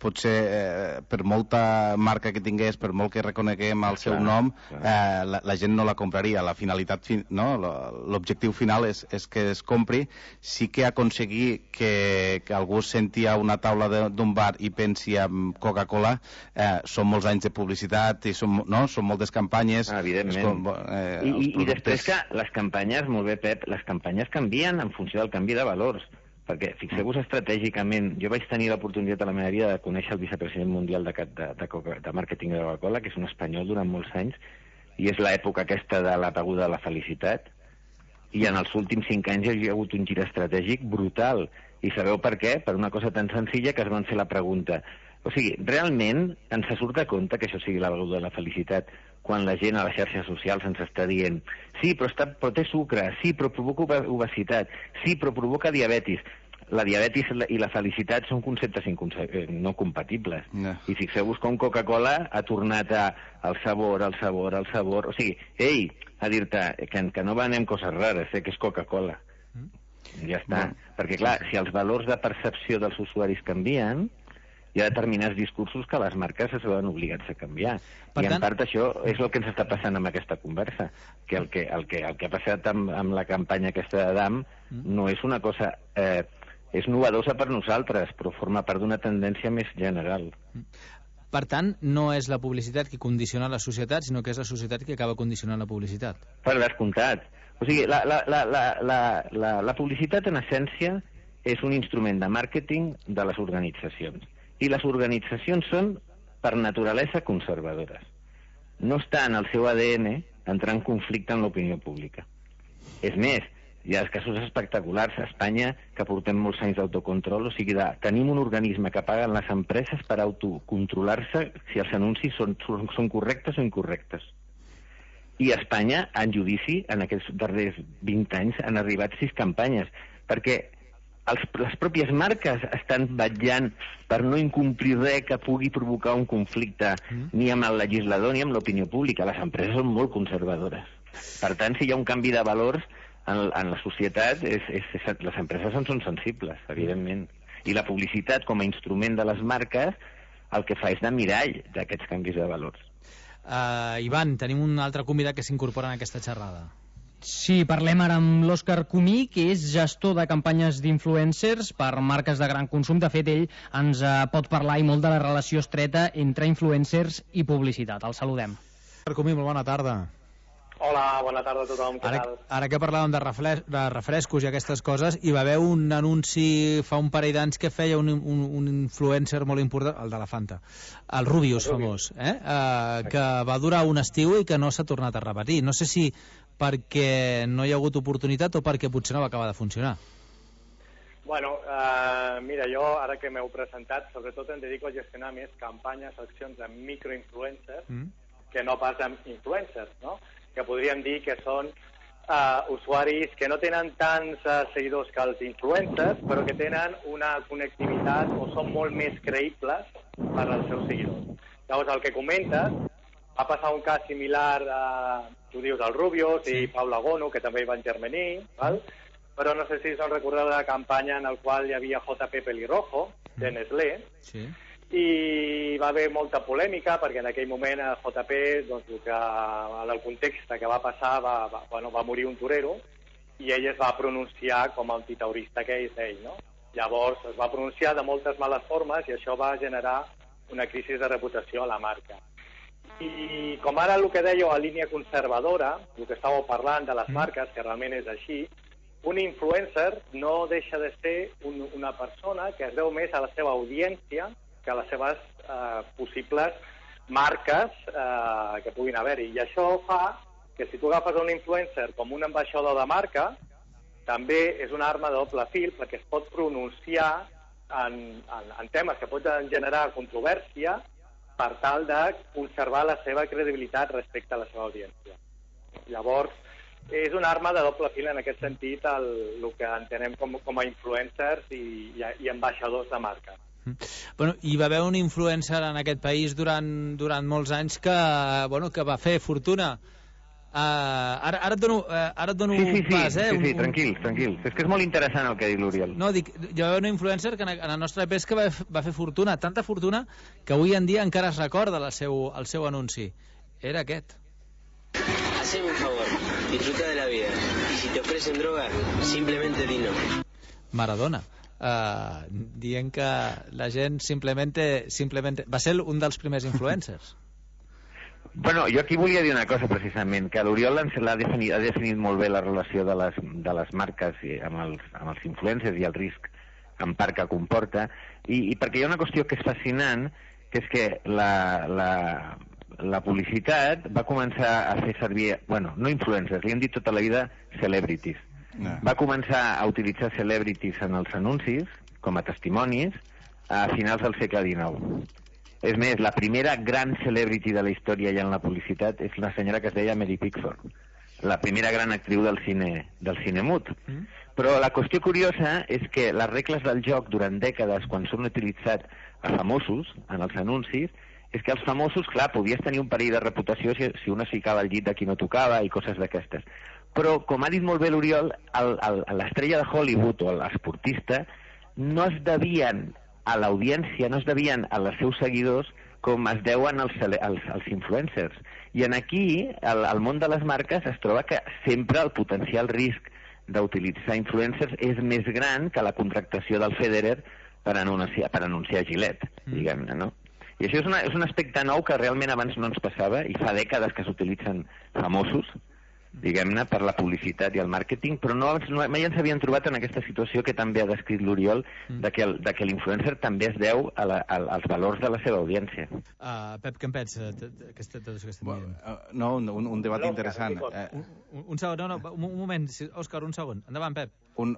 potser per molta marca que tingués, per molt que reconeguem el seu nom, la gent no la compraria. La finalitat, l'objectiu final és que es compri. Sí que aconseguir que algú senti a una taula d'un bar i pensi en Coca-Cola, són molts anys de publicitat i són moltes campanyes. Evidentment. I després que les campanyes, molt bé, Pep, les campanyes canvien en funció del canvi de valors. Perquè, fixeu-vos estratègicament, jo vaig tenir l'oportunitat a la meva vida de conèixer el vicepresident mundial de màrqueting de Coca-Cola, que és un espanyol durant molts anys, i és l'època aquesta de la beguda de la felicitat, i en els últims 5 anys hi ha hagut un gir estratègic brutal. I sabeu per què? Per una cosa tan senzilla que es van fer la pregunta. O sigui, realment ens surt a compte que això sigui la beguda de la felicitat quan la gent a les xarxes socials ens està dient sí, però té sucre, sí, però provoca obesitat, sí, però provoca diabetis. La diabetis i la felicitat són conceptes no compatibles. I fixeu-vos com Coca-Cola ha tornat al sabor. O sigui, a dir-te que no venem coses rares, que és Coca-Cola. Ja està. Perquè, clar, si els valors de percepció dels usuaris canvien, hi ha determinats discursos que les marques es veuen obligats a canviar. I en part això és el que ens està passant amb aquesta conversa, que el que ha passat amb la campanya aquesta de DAM no és una cosa... és novedosa per nosaltres, però forma part d'una tendència més general. Per tant, no és la publicitat que condiciona la societat, sinó que és la societat que acaba condicionant la publicitat. Per descomptat. O sigui, la publicitat, en essència, és un instrument de màrqueting de les organitzacions. I les organitzacions són, per naturalesa, conservadores. No està en el seu ADN entrar en conflicte amb l'opinió pública. És més, hi ha casos espectaculars a Espanya que portem molts anys d'autocontrol, o sigui, tenim un organisme que paguen les empreses per autocontrolar-se si els anuncis són correctes o incorrectes. I a Espanya, en judici, en aquests darrers 20 anys, han arribat 6 campanyes, perquè les pròpies marques estan vetllant per no incomplir res que pugui provocar un conflicte ni amb el legislador ni amb l'opinió pública. Les empreses són molt conservadores. Per tant, si hi ha un canvi de valors en la societat, les empreses en són sensibles, evidentment. I la publicitat, com a instrument de les marques, el que fa és de mirall d'aquests canvis de valors. Ivan, tenim un altre convidat que s'incorpora en aquesta xerrada. Sí, parlem ara amb l'Òscar Comí, que és gestor de campanyes d'influencers per marques de gran consum. De fet, ell ens pot parlar i molt de la relació estreta entre influencers i publicitat. El saludem. Òscar Comí, molt bona tarda. Hola, bona tarda a tothom. Ara que parlàvem de refrescos i aquestes coses, hi va haver un anunci fa un parell d'anys que feia un influencer molt important, el de la Fanta, el Rubius famós, que va durar un estiu i que no s'ha tornat a repetir. No sé si perquè no hi ha hagut oportunitat o perquè potser no va acabar de funcionar. Bueno, mira, jo ara que m'heu presentat, sobretot em dedico a gestionar més campanyes, accions amb microinfluencers que no pas amb influencers, no? Que podríem dir que són usuaris que no tenen tants seguidors que els influencers, però que tenen una connectivitat o són molt més creïbles per als seus seguidors. Llavors, el que comentes, va passar un cas similar, tu dius, al Rubius i Paula Gono, que també hi va intervenir, val? Però no sé si us recordeu de la campanya en la qual hi havia JP Pelirrojo, de Nestlé, i va haver molta polèmica perquè en aquell moment a JP, doncs, en el context que va passar, va morir un torero i ell es va pronunciar com a antitaurista que és ell, no? Llavors es va pronunciar de moltes males formes i això va generar una crisi de reputació a la marca. I com ara el que dèieu a línia conservadora, el que estàveu parlant de les marques, que realment és així, un influencer no deixa de ser una persona que es deu més a la seva audiència que a les seves possibles marques que puguin haver-hi. I això fa que si tu agafes un influencer com un ambaixador de marca, també és una arma de doble fil perquè es pot pronunciar en temes que poden generar controvèrsia per tal de conservar la seva credibilitat respecte a la seva audiència. Llavors, és una arma de doble fil en aquest sentit el que entenem com a influencers i ambaixadors de marca. Bueno, hi va haver un influencer en aquest país durant molts anys que va fer fortuna. Ara et dono pas, Sí, tranquils. És que és molt interessant el que diu l'Oriol. No, dic, hi va haver un influencer que en el nostre país que va fer fortuna, tanta fortuna que avui en dia encara es recorda el seu anunci. Era aquest. Haceme un favor, disfruta de la vida. Y si te ofrecen droga, simplemente di no. Maradona. Dient que la gent simplement... Va ser un dels primers influencers. Bueno, jo aquí volia dir una cosa, precisament, que l'Oriol ha definit molt bé la relació de les marques amb els influencers i el risc en part que comporta, i perquè hi ha una qüestió que és fascinant, que és que la publicitat va començar a fer servir, bueno, no influencers, li hem dit tota la vida celebrities. Va començar a utilitzar celebrities en els anuncis, com a testimonis, a finals del segle XIX. És més, la primera gran celebrity de la història ja en la publicitat és una senyora que es deia Mary Pickford, la primera gran actriu del cine mut. Però la qüestió curiosa és que les regles del joc durant dècades, quan s'han utilitzat a famosos en els anuncis, és que els famosos, clar, podies tenir un perill de reputació si un es ficava al llit de qui no tocava i coses d'aquestes. Però, com ha dit molt bé l'Oriol, l'estrella de Hollywood o l'esportista no es devien a l'audiència, no es devien als seus seguidors com es deuen als influencers. I aquí, al món de les marques, es troba que sempre el potencial risc d'utilitzar influencers és més gran que la contractació del Federer per anunciar Gillette, diguem-ne, no? I això és un aspecte nou que realment abans no ens passava, i fa dècades que s'utilitzen famosos, diguem-ne, per la publicitat i el màrqueting, però mai ens havien trobat en aquesta situació que també ha descrit l'Oriol, de que l'influencer també es deu als valors de la seva audiència. Pep, què en pensa tot això que estem dient? No, un debat interessant. Un segon, un moment, Òscar, un segon. Endavant, Pep.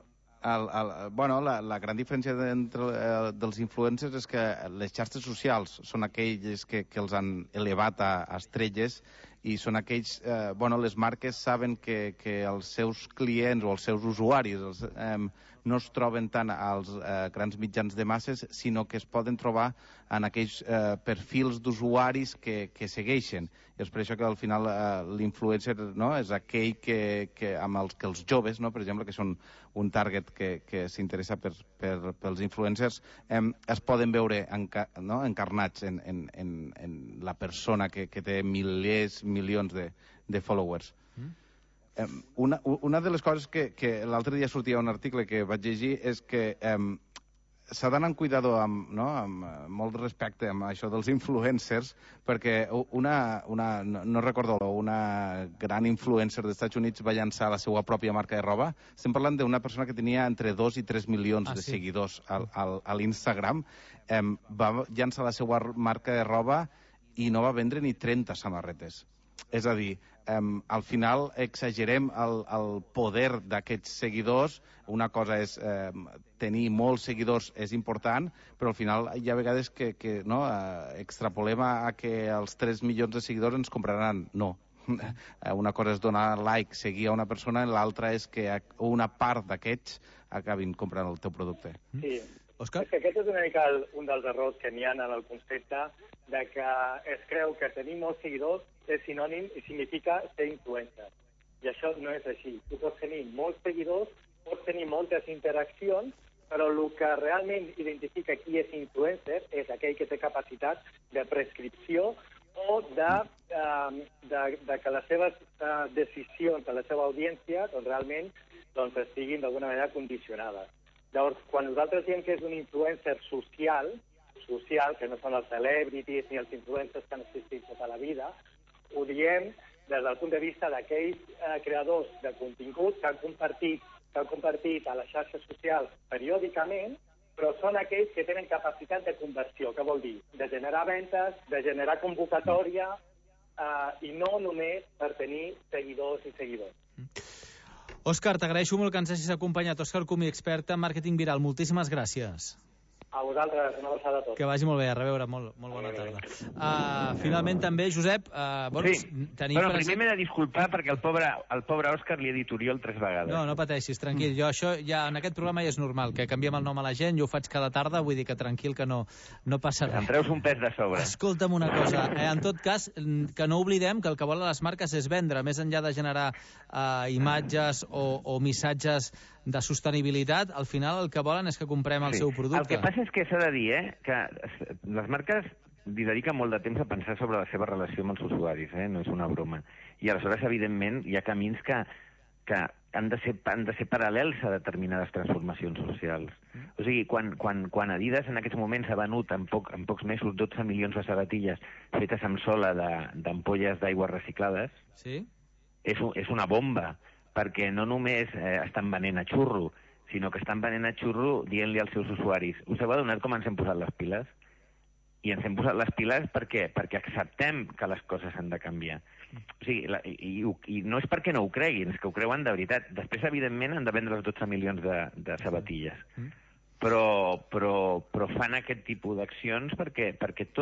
La gran diferència dels influencers és que les xarxes socials són aquelles que els han elevat a estrelles, i són aquells... les marques saben que els seus clients o els seus usuaris no es troben tant als grans mitjans de masses, sinó que es poden trobar en aquells perfils d'usuaris que segueixen. I és per això que al final l'influencer és aquell amb els que els joves, per exemple, que són un target que s'interessa pels influencers, es poden veure encarnats en la persona que té milions de followers. Una de les coses que l'altre dia sortia un article que vaig llegir és que s'ha d'anar amb cuidado, amb molt respecte amb això dels influencers, perquè no recordo, una gran influencer dels Estats Units va llançar la seva pròpia marca de roba. Estem parlant d'una persona que tenia entre 2 i 3 milions de seguidors a l'Instagram. Va llançar la seva marca de roba i no va vendre ni 30 samarretes. És a dir, al final exagerem el poder d'aquests seguidors. Una cosa és tenir molts seguidors, és important, però al final hi ha vegades que extrapolem a que els 3 milions de seguidors ens compraran. No. Una cosa és donar like, seguir a una persona, i l'altra és que una part d'aquests acabin comprant el teu producte. Sí. Òscar? És que aquest és una mica un dels errors que n'hi ha en el concepte de que es creu que tenir molts seguidors és sinònim i significa ser influencer. I això no és així. Tu pots tenir molts seguidors, pots tenir moltes interaccions, però el que realment identifica qui és influencer és aquell que té capacitat de prescripció o de que les seves decisions de la seva audiència realment estiguin d'alguna manera condicionades. Llavors, quan nosaltres diem que és un influencer social, que no són els celebrities ni els influencers que han existit tota la vida, ho diem des del punt de vista d'aquells creadors de contingut que han compartit s'han compartit a les xarxes socials periòdicament, però són aquells que tenen capacitat de conversió. Què vol dir? De generar ventes, de generar convocatòria, i no només per tenir seguidors i seguidors. Òscar, t'agraeixo molt que ens hagis acompanyat. Òscar Cumí, expert en màrqueting viral. Moltíssimes gràcies. A vosaltres, una abraçada a tots. Que vagi molt bé, a reveure, molt bona tarda. Finalment també, Josep, primer m'he de disculpar perquè el pobre Òscar li he dit Oriol 3 vegades. No pateixis, tranquil. Jo això ja en aquest programa ja és normal, que canviem el nom a la gent, jo ho faig cada tarda, vull dir que tranquil, que no passa res. Em treus un pes de sobre. Escolta'm una cosa, en tot cas, que no oblidem que el que volen les marques és vendre, més enllà de generar imatges o missatges de sostenibilitat, al final el que volen és que comprem el seu producte. El que passa és que s'ha de dir, que les marques li dediquen molt de temps a pensar sobre la seva relació amb els usuaris, no és una broma. I aleshores, evidentment, hi ha camins que han de ser paral·lels a determinades transformacions socials. O sigui, quan Adidas en aquests moments ha venut en pocs mesos 12 milions de sabatilles fetes amb sola d'ampolles d'aigua reciclades, és una bomba, perquè no només estan venent a xurro, sinó que estan venent a xurro dient-li als seus usuaris: us heu adonat com ens hem posat les piles? I ens hem posat les piles perquè acceptem que les coses han de canviar. O sigui, i no és perquè no ho creguin, és que ho creuen de veritat. Després, evidentment, han de vendre els 12 milions de sabatilles. Però fan aquest tipus d'accions perquè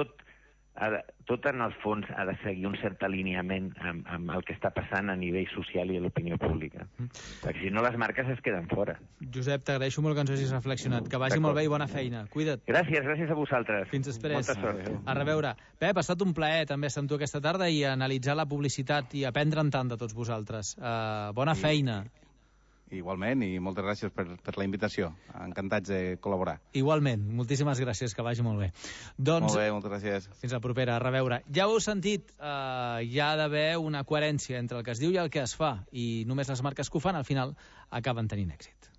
tot en el fons ha de seguir un cert alineament amb el que està passant a nivell social i a l'opinió pública. Perquè si no, les marques es queden fora. Josep, t'agraeixo molt que ens hagis reflexionat. Que vagi molt bé i bona feina. Cuida't. Gràcies a vosaltres. Fins després. Molta sort. A reveure. Pep, ha estat un plaer també estar amb tu aquesta tarda i analitzar la publicitat i aprendre'n tant de tots vosaltres. Bona feina. Igualment, i moltes gràcies per la invitació. Encantats de col·laborar. Igualment, moltíssimes gràcies, que vagi molt bé. Doncs, molt bé, moltes gràcies. Fins la propera, a reveure. Ja ho heu sentit, hi ha d'haver una coherència entre el que es diu i el que es fa, i només les marques que ho fan, al final, acaben tenint èxit.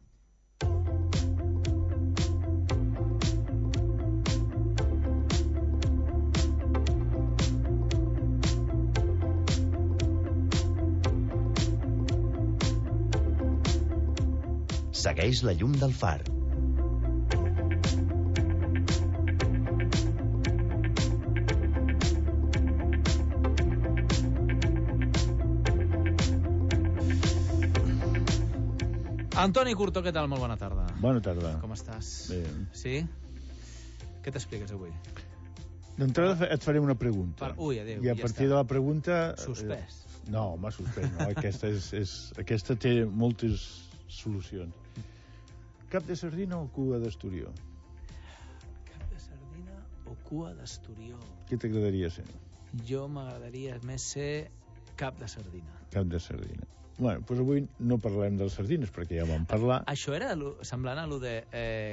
Segueix la llum del far. Antoni Curto, què tal? Molt bona tarda. Bona tarda. Com estàs? Bé. Sí? Què t'expliques avui? D'entrada et faré una pregunta. Ui, adéu, I a partir de la pregunta... Suspès. No, home, suspès no. Aquesta té moltes solucions. Cap de sardina o cua d'esturió? Cap de sardina o cua d'esturió? Què t'agradaria ser? Jo m'agradaria més ser cap de sardina. Cap de sardina. Bueno, doncs avui no parlem de les sardines, perquè ja vam parlar. Això era semblant a lo de...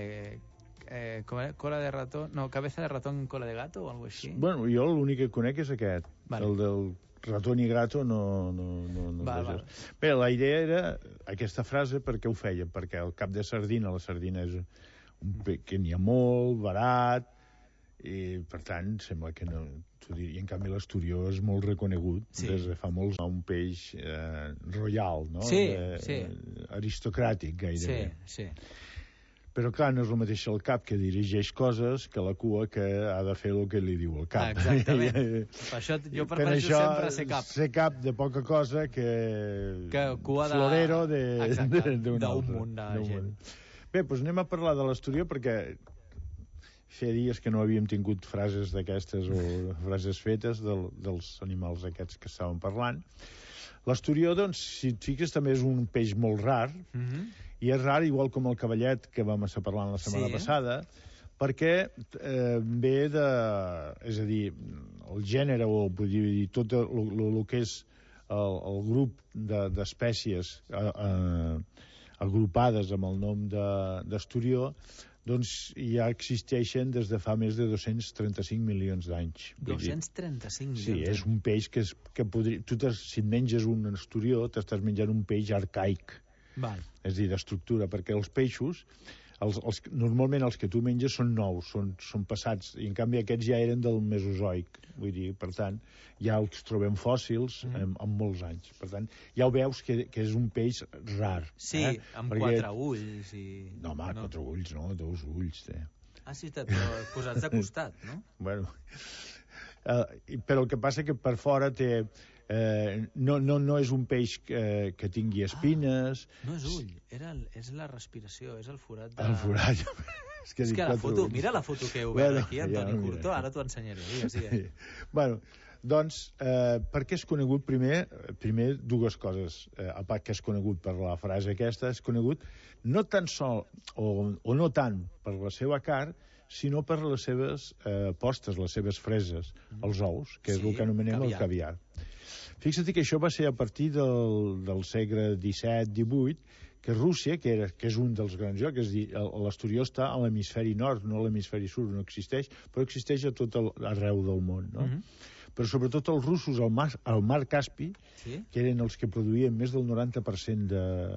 cola de ratón... No, cabeza de ratón, cola de gato o alguna cosa així? Bueno, jo l'únic que conec és aquest. Vale. El del ratón i gato no val. Bé, la idea era aquesta frase perquè ho feia, perquè el cap de sardina, la sardina és que n'hi ha molt, barat, i per tant sembla que no... I en canvi l'esturió és molt reconegut des de fa molts anys, un peix royal, no? Sí. Aristocràtic, gairebé. Sí. Però clar, no és el mateix el cap que dirigeix coses que la cua que ha de fer el que li diu el cap. Exactament. Per això jo prefereixo sempre ser cap. Ser cap de poca cosa que cua de... florero d'un munt de gent. Bé, doncs anem a parlar de l'esturió perquè feia dies que no havíem tingut frases d'aquestes o frases fetes dels animals aquests que estàvem parlant. L'esturió, doncs, si et fiques, també és un peix molt rar, i és rar igual com el cavallet que vam estar parlant la setmana passada, perquè ve de... És a dir, el gènere, o vull dir, tot el que és el grup d'espècies agrupades amb el nom d'esturió, doncs ja existeixen des de fa més de 235 milions d'anys. 235 milions? Sí, és un peix que podria... Si et menges un esturió, t'estàs menjant un peix arcaic. Val. És a dir, d'estructura, perquè els peixos normalment els que tu menges són nous, són passats, i en canvi aquests ja eren del Mesozoic, vull dir, per tant, ja els trobem fòssils amb molts anys. Per tant, ja ho veus que és un peix rar. Sí, amb 4 ulls i... No, home, 4 ulls, no, 2 ulls té. Ah, sí, però posats de costat, no? Bueno, però el que passa que per fora té... no és un peix que tingui espines. No és ull, és la respiració, és el forat de... El forat. És que la foto, mira la foto que heu obert aquí, Antoni Curto, ara t'ho ensenyaré. Digues. Bueno, doncs, per què és conegut primer dues coses, a part que és conegut per la frase aquesta, és conegut no tan sol, o no tant per la seva carn, sinó per les seves postes, les seves freses, els ous, que és el que anomenem el caviar. Fixa't que això va ser a partir del segle XVII-XVIII, que Rússia, que és un dels grans llocs, és a dir, l'esturió està a l'hemisferi nord, no a l'hemisferi sud, no existeix, però existeix a tot arreu del món, no? Però sobretot els russos al mar Caspi, que eren els que produïen més del 90%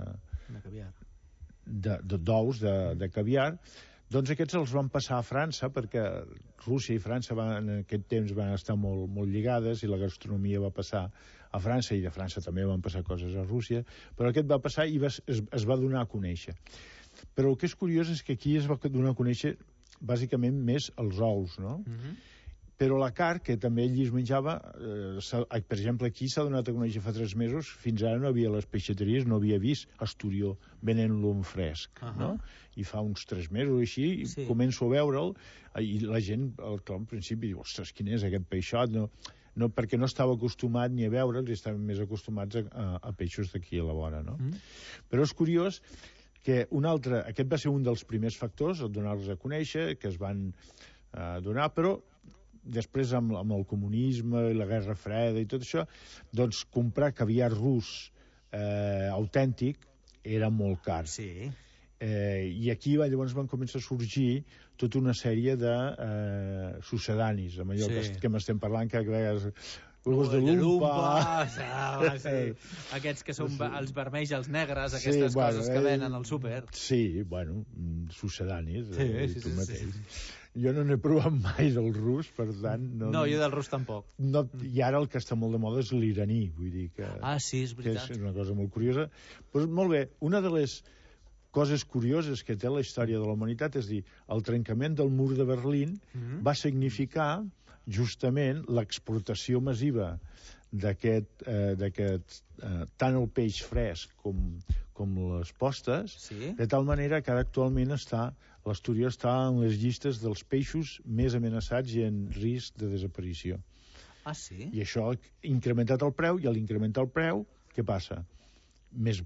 d'ous, de caviar, doncs aquests els van passar a França, perquè Rússia i França en aquest temps van estar molt lligades, i la gastronomia va passar a França, i de França també van passar coses a Rússia, però aquest va passar i es va donar a conèixer. Però el que és curiós és que aquí es va donar a conèixer bàsicament més els ous, no? Però la carn, que també ell es menjava, per exemple, aquí s'ha donat a conèixer fa 3 mesos, fins ara no havia a les peixateries, no havia vist esturió venent-lo en fresc, no? I fa uns 3 mesos així, començo a veure'l, i la gent, al principi, diu, ostres, quin és aquest peixot? No, perquè no estava acostumat ni a veure'ls, i estaven més acostumats a peixos d'aquí a la vora, no? Però és curiós que aquest va ser un dels primers factors, donar-los a conèixer, que es van donar, però després amb el comunisme i la Guerra Freda i tot això, doncs comprar caviar rus autèntic era molt car. I aquí llavors van començar a sorgir tota una sèrie de succedanis, amb allò que m'estem parlant, que a vegades huevos de lumpa... Aquests que són els vermells, els negres, aquestes coses que venen al súper. Sí, bueno, succedanis, tu mateix. Jo no n'he provat mai del rus, per tant... No, jo del rus tampoc. I ara el que està molt de moda és l'iraní, vull dir que... Ah, sí, és veritat. És una cosa molt curiosa. Però molt bé, una de les coses curioses que té la història de la humanitat, és dir, el trencament del mur de Berlín va significar justament l'exportació massiva d'aquest tant el peix fresc com les postes, de tal manera que ara actualment l'esturió està en les llistes dels peixos més amenaçats i en risc de desaparició. Ah, sí? I això ha incrementat el preu, i a l'incrementar el preu, què passa? Més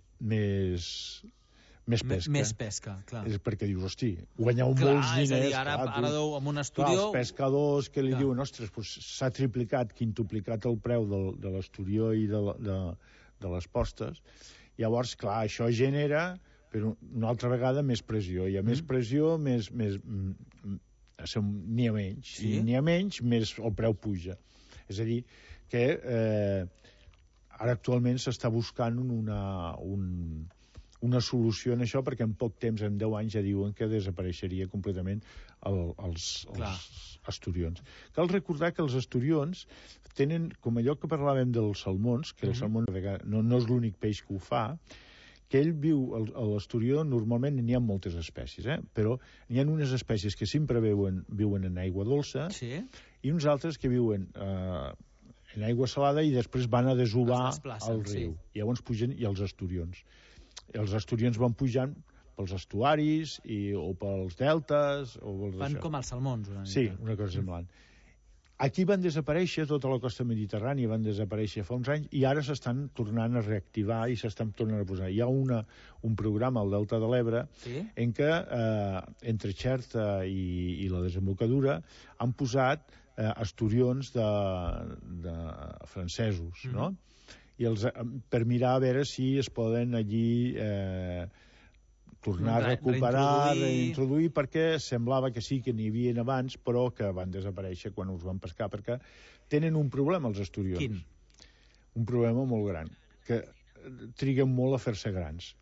pesca. Més pesca, clar. És perquè dius, hosti, guanyeu molts diners. És a dir, ara amb un esturió... Els pescadors que li diuen, ostres, s'ha triplicat, quintuplicat el preu de l'esturió i de les postes. Llavors, clar, això genera, però una altra vegada, més pressió. Hi ha més pressió, n'hi ha menys. I n'hi ha menys, més el preu puja. És a dir, que ara actualment s'està buscant una solució en això, perquè en poc temps, en 10 anys, ja diuen que desapareixeria completament els esturions. Cal recordar que els esturions tenen, com allò que parlàvem dels salmons, que el salmó no és l'únic peix que ho fa, que ell viu, a l'esturió normalment n'hi ha moltes espècies, però n'hi ha unes espècies que sempre viuen en aigua dolça, i uns altres que viuen en aigua salada i després van a desovar al riu. I llavors pugen els esturions. Els esturions van pujant pels estuaris o pels deltes. Van com els salmons. Sí, una cosa semblant. Aquí van desaparèixer, tota la costa mediterrània van desaparèixer fa uns anys, i ara s'estan tornant a reactivar i s'estan tornant a posar. Hi ha un programa al Delta de l'Ebre en què entre Xerta i la desembocadura han posat esturions de francesos, no? I per mirar a veure si es poden allí tornar a recuperar, reintroduir, perquè semblava que sí, que n'hi havia abans, però que van desaparèixer quan els van pescar, perquè tenen un problema els esturions. Quin? Un problema molt gran, que triguen molt a fer-se grans.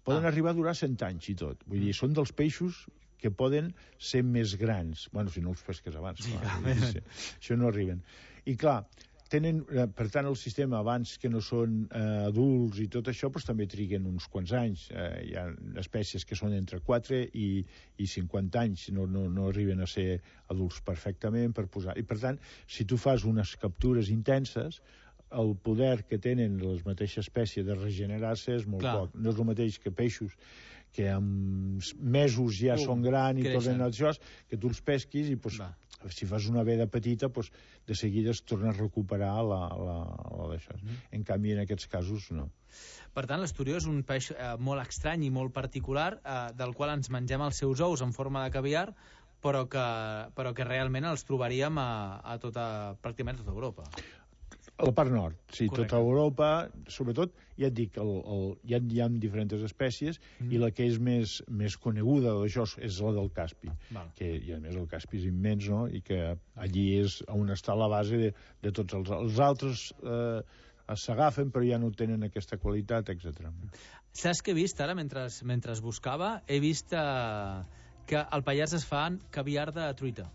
Poden arribar a durar 100 anys i tot. Vull dir, són dels peixos que poden ser més grans. Bueno, si no els pesques abans. Sí, això no arriben. I clar, tenen, per tant, el sistema abans que no són adults i tot això, doncs també triguen uns quants anys. Hi ha espècies que són entre 4 i 50 anys, no arriben a ser adults perfectament per posar. I per tant, si tu fas unes captures intenses, el poder que tenen les mateixes espècies de regenerar-se és molt poc. No és el mateix que peixos que en mesos ja són grans i tornen a això, que tu els pesquis i si fas una veda petita de seguida es torna a recuperar d'això. En canvi, en aquests casos, no. Per tant, l'esturió és un peix molt estrany i molt particular, del qual ens mengem els seus ous en forma de caviar, però que realment els trobaríem a pràcticament tota Europa. A la part nord, sí, tota Europa, sobretot, ja et dic, hi ha diferents espècies i la que és més coneguda d'això és la del Caspi, que a més el Caspi és immens, no?, i que allí és on està la base de tots els altres s'agafen però ja no tenen aquesta qualitat, etc. Saps què he vist ara mentre buscava? He vist que al Pallars es fan caviar de truita.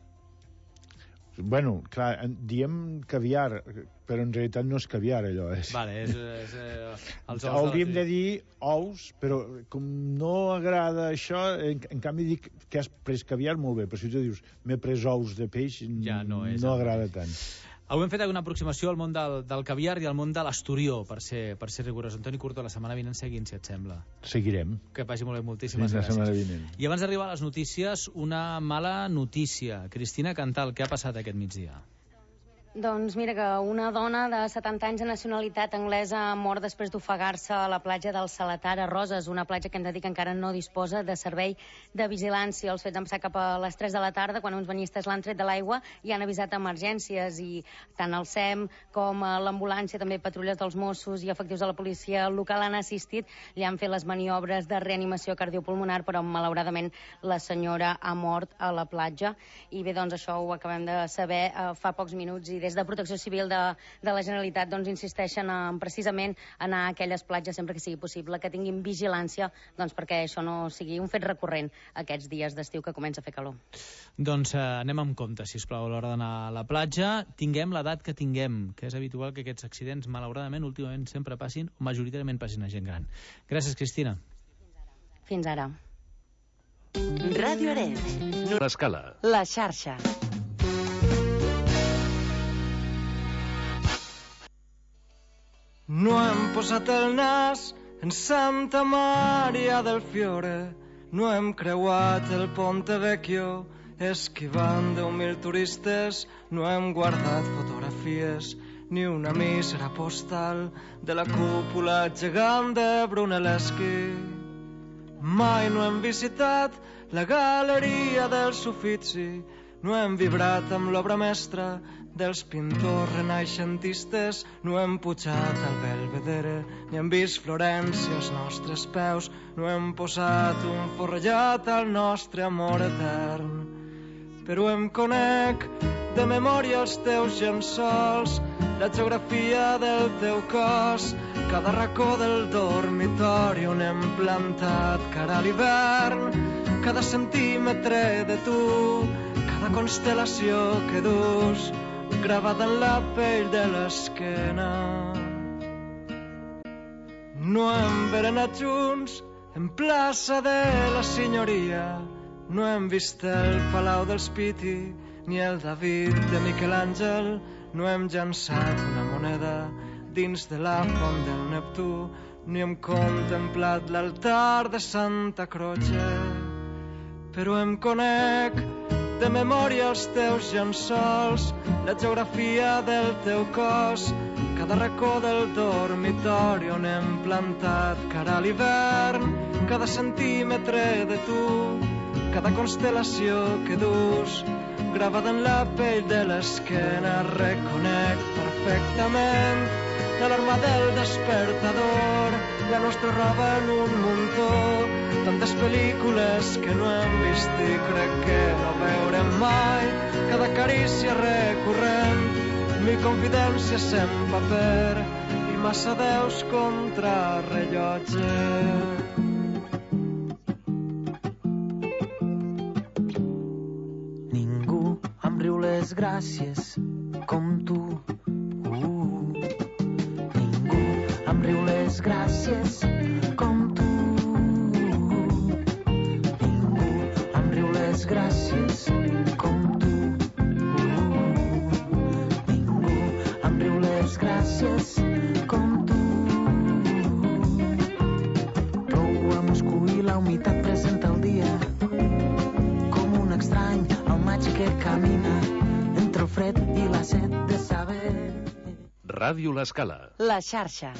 Bueno, clar, diem caviar, però en realitat no és caviar, allò. Vale, és els ous. Hauríem de dir ous, però com no agrada això, en canvi dic que has pres caviar molt bé, però si tu dius m'he pres ous de peix, no agrada tant. Avui hem fet una aproximació al món del caviar i al món de l'esturió, per ser rigorós. Antoni Curto, la setmana vinent seguint, si et sembla. Seguirem. Que vagi molt bé, moltíssimes gràcies. La setmana vinent. I abans d'arribar a les notícies, una mala notícia. Cristina Cantal, què ha passat aquest migdia? Doncs mira que una dona de 70 anys de nacionalitat anglesa ha mort després d'ofegar-se a la platja del Salatar a Roses, una platja que hem de dir que encara no disposa de servei de vigilància. Els fets han passat cap a les 3 de la tarda, quan uns banyistes l'han tret de l'aigua i han avisat emergències, i tant el SEM com l'ambulància, també patrulles dels Mossos i efectius de la policia local han assistit, li han fet les maniobres de reanimació cardiopulmonar, però malauradament la senyora ha mort a la platja. I bé, doncs això ho acabem de saber fa pocs minuts, i des de Protecció Civil de la Generalitat doncs insisteixen en precisament anar a aquelles platges sempre que sigui possible, que tinguin vigilància, doncs perquè això no sigui un fet recurrent aquests dies d'estiu que comença a fer calor. Doncs anem amb compte, sisplau, a l'hora d'anar a la platja. Tinguem l'edat que tinguem, que és habitual que aquests accidents, malauradament, últimament sempre passin, o majoritàriament passin a gent gran. Gràcies, Cristina. Fins ara. Ràdio Arenys. L'Escala. La xarxa. No hem posat el nas en Santa Maria del Fiore, no hem creuat el Ponte Vecchio esquivant 10.000 turistes, no hem guardat fotografies ni una mísera postal de la cúpula gegant de Brunelleschi. Mai no hem visitat la galeria dels Uffizi, no hem vibrat amb l'obra mestra dels pintors renaixentistes, no hem pujat al Belvedere, ni hem vist Florència als nostres peus, no hem posat un forrellat al nostre amor etern. Però em conec de memòria els teus llençols, la geografia del teu cos, cada racó del dormitori on hem plantat cara a l'hivern, cada centímetre de tu, cada constel·lació que dus, gravada en la pell de l'esquena. No hem berenat junts en plaça de la Signoria, no hem vist el Palau dels Pitti ni el David de Miquel Àngel, no hem llançat una moneda dins de la font del Neptú, ni hem contemplat l'altar de Santa Croce. Però em conec de memòria els teus llençols, la geografia del teu cos, cada racó del dormitori on hem plantat cara a l'hivern, cada centímetre de tu, cada constel·lació que dus, gravada en la pell de l'esquena. Reconec perfectament l'alarma del despertador, la nostra roba en un muntó, tantes pel·lícules que no hem vist i crec que no veurem mai, cada carícia recurrent, 1000 confidències en paper i massa deus contra rellotge. les gràcies com tu. Ningú em riu les gràcies com tu. Ningú em riu les gràcies com tu. Ningú em riu les gràcies com tu. Plou a Moscou i la humitat presenta el dia com un estrany al maig que camina entre el fred i la set de saber. Ràdio L'Escala. La xarxa.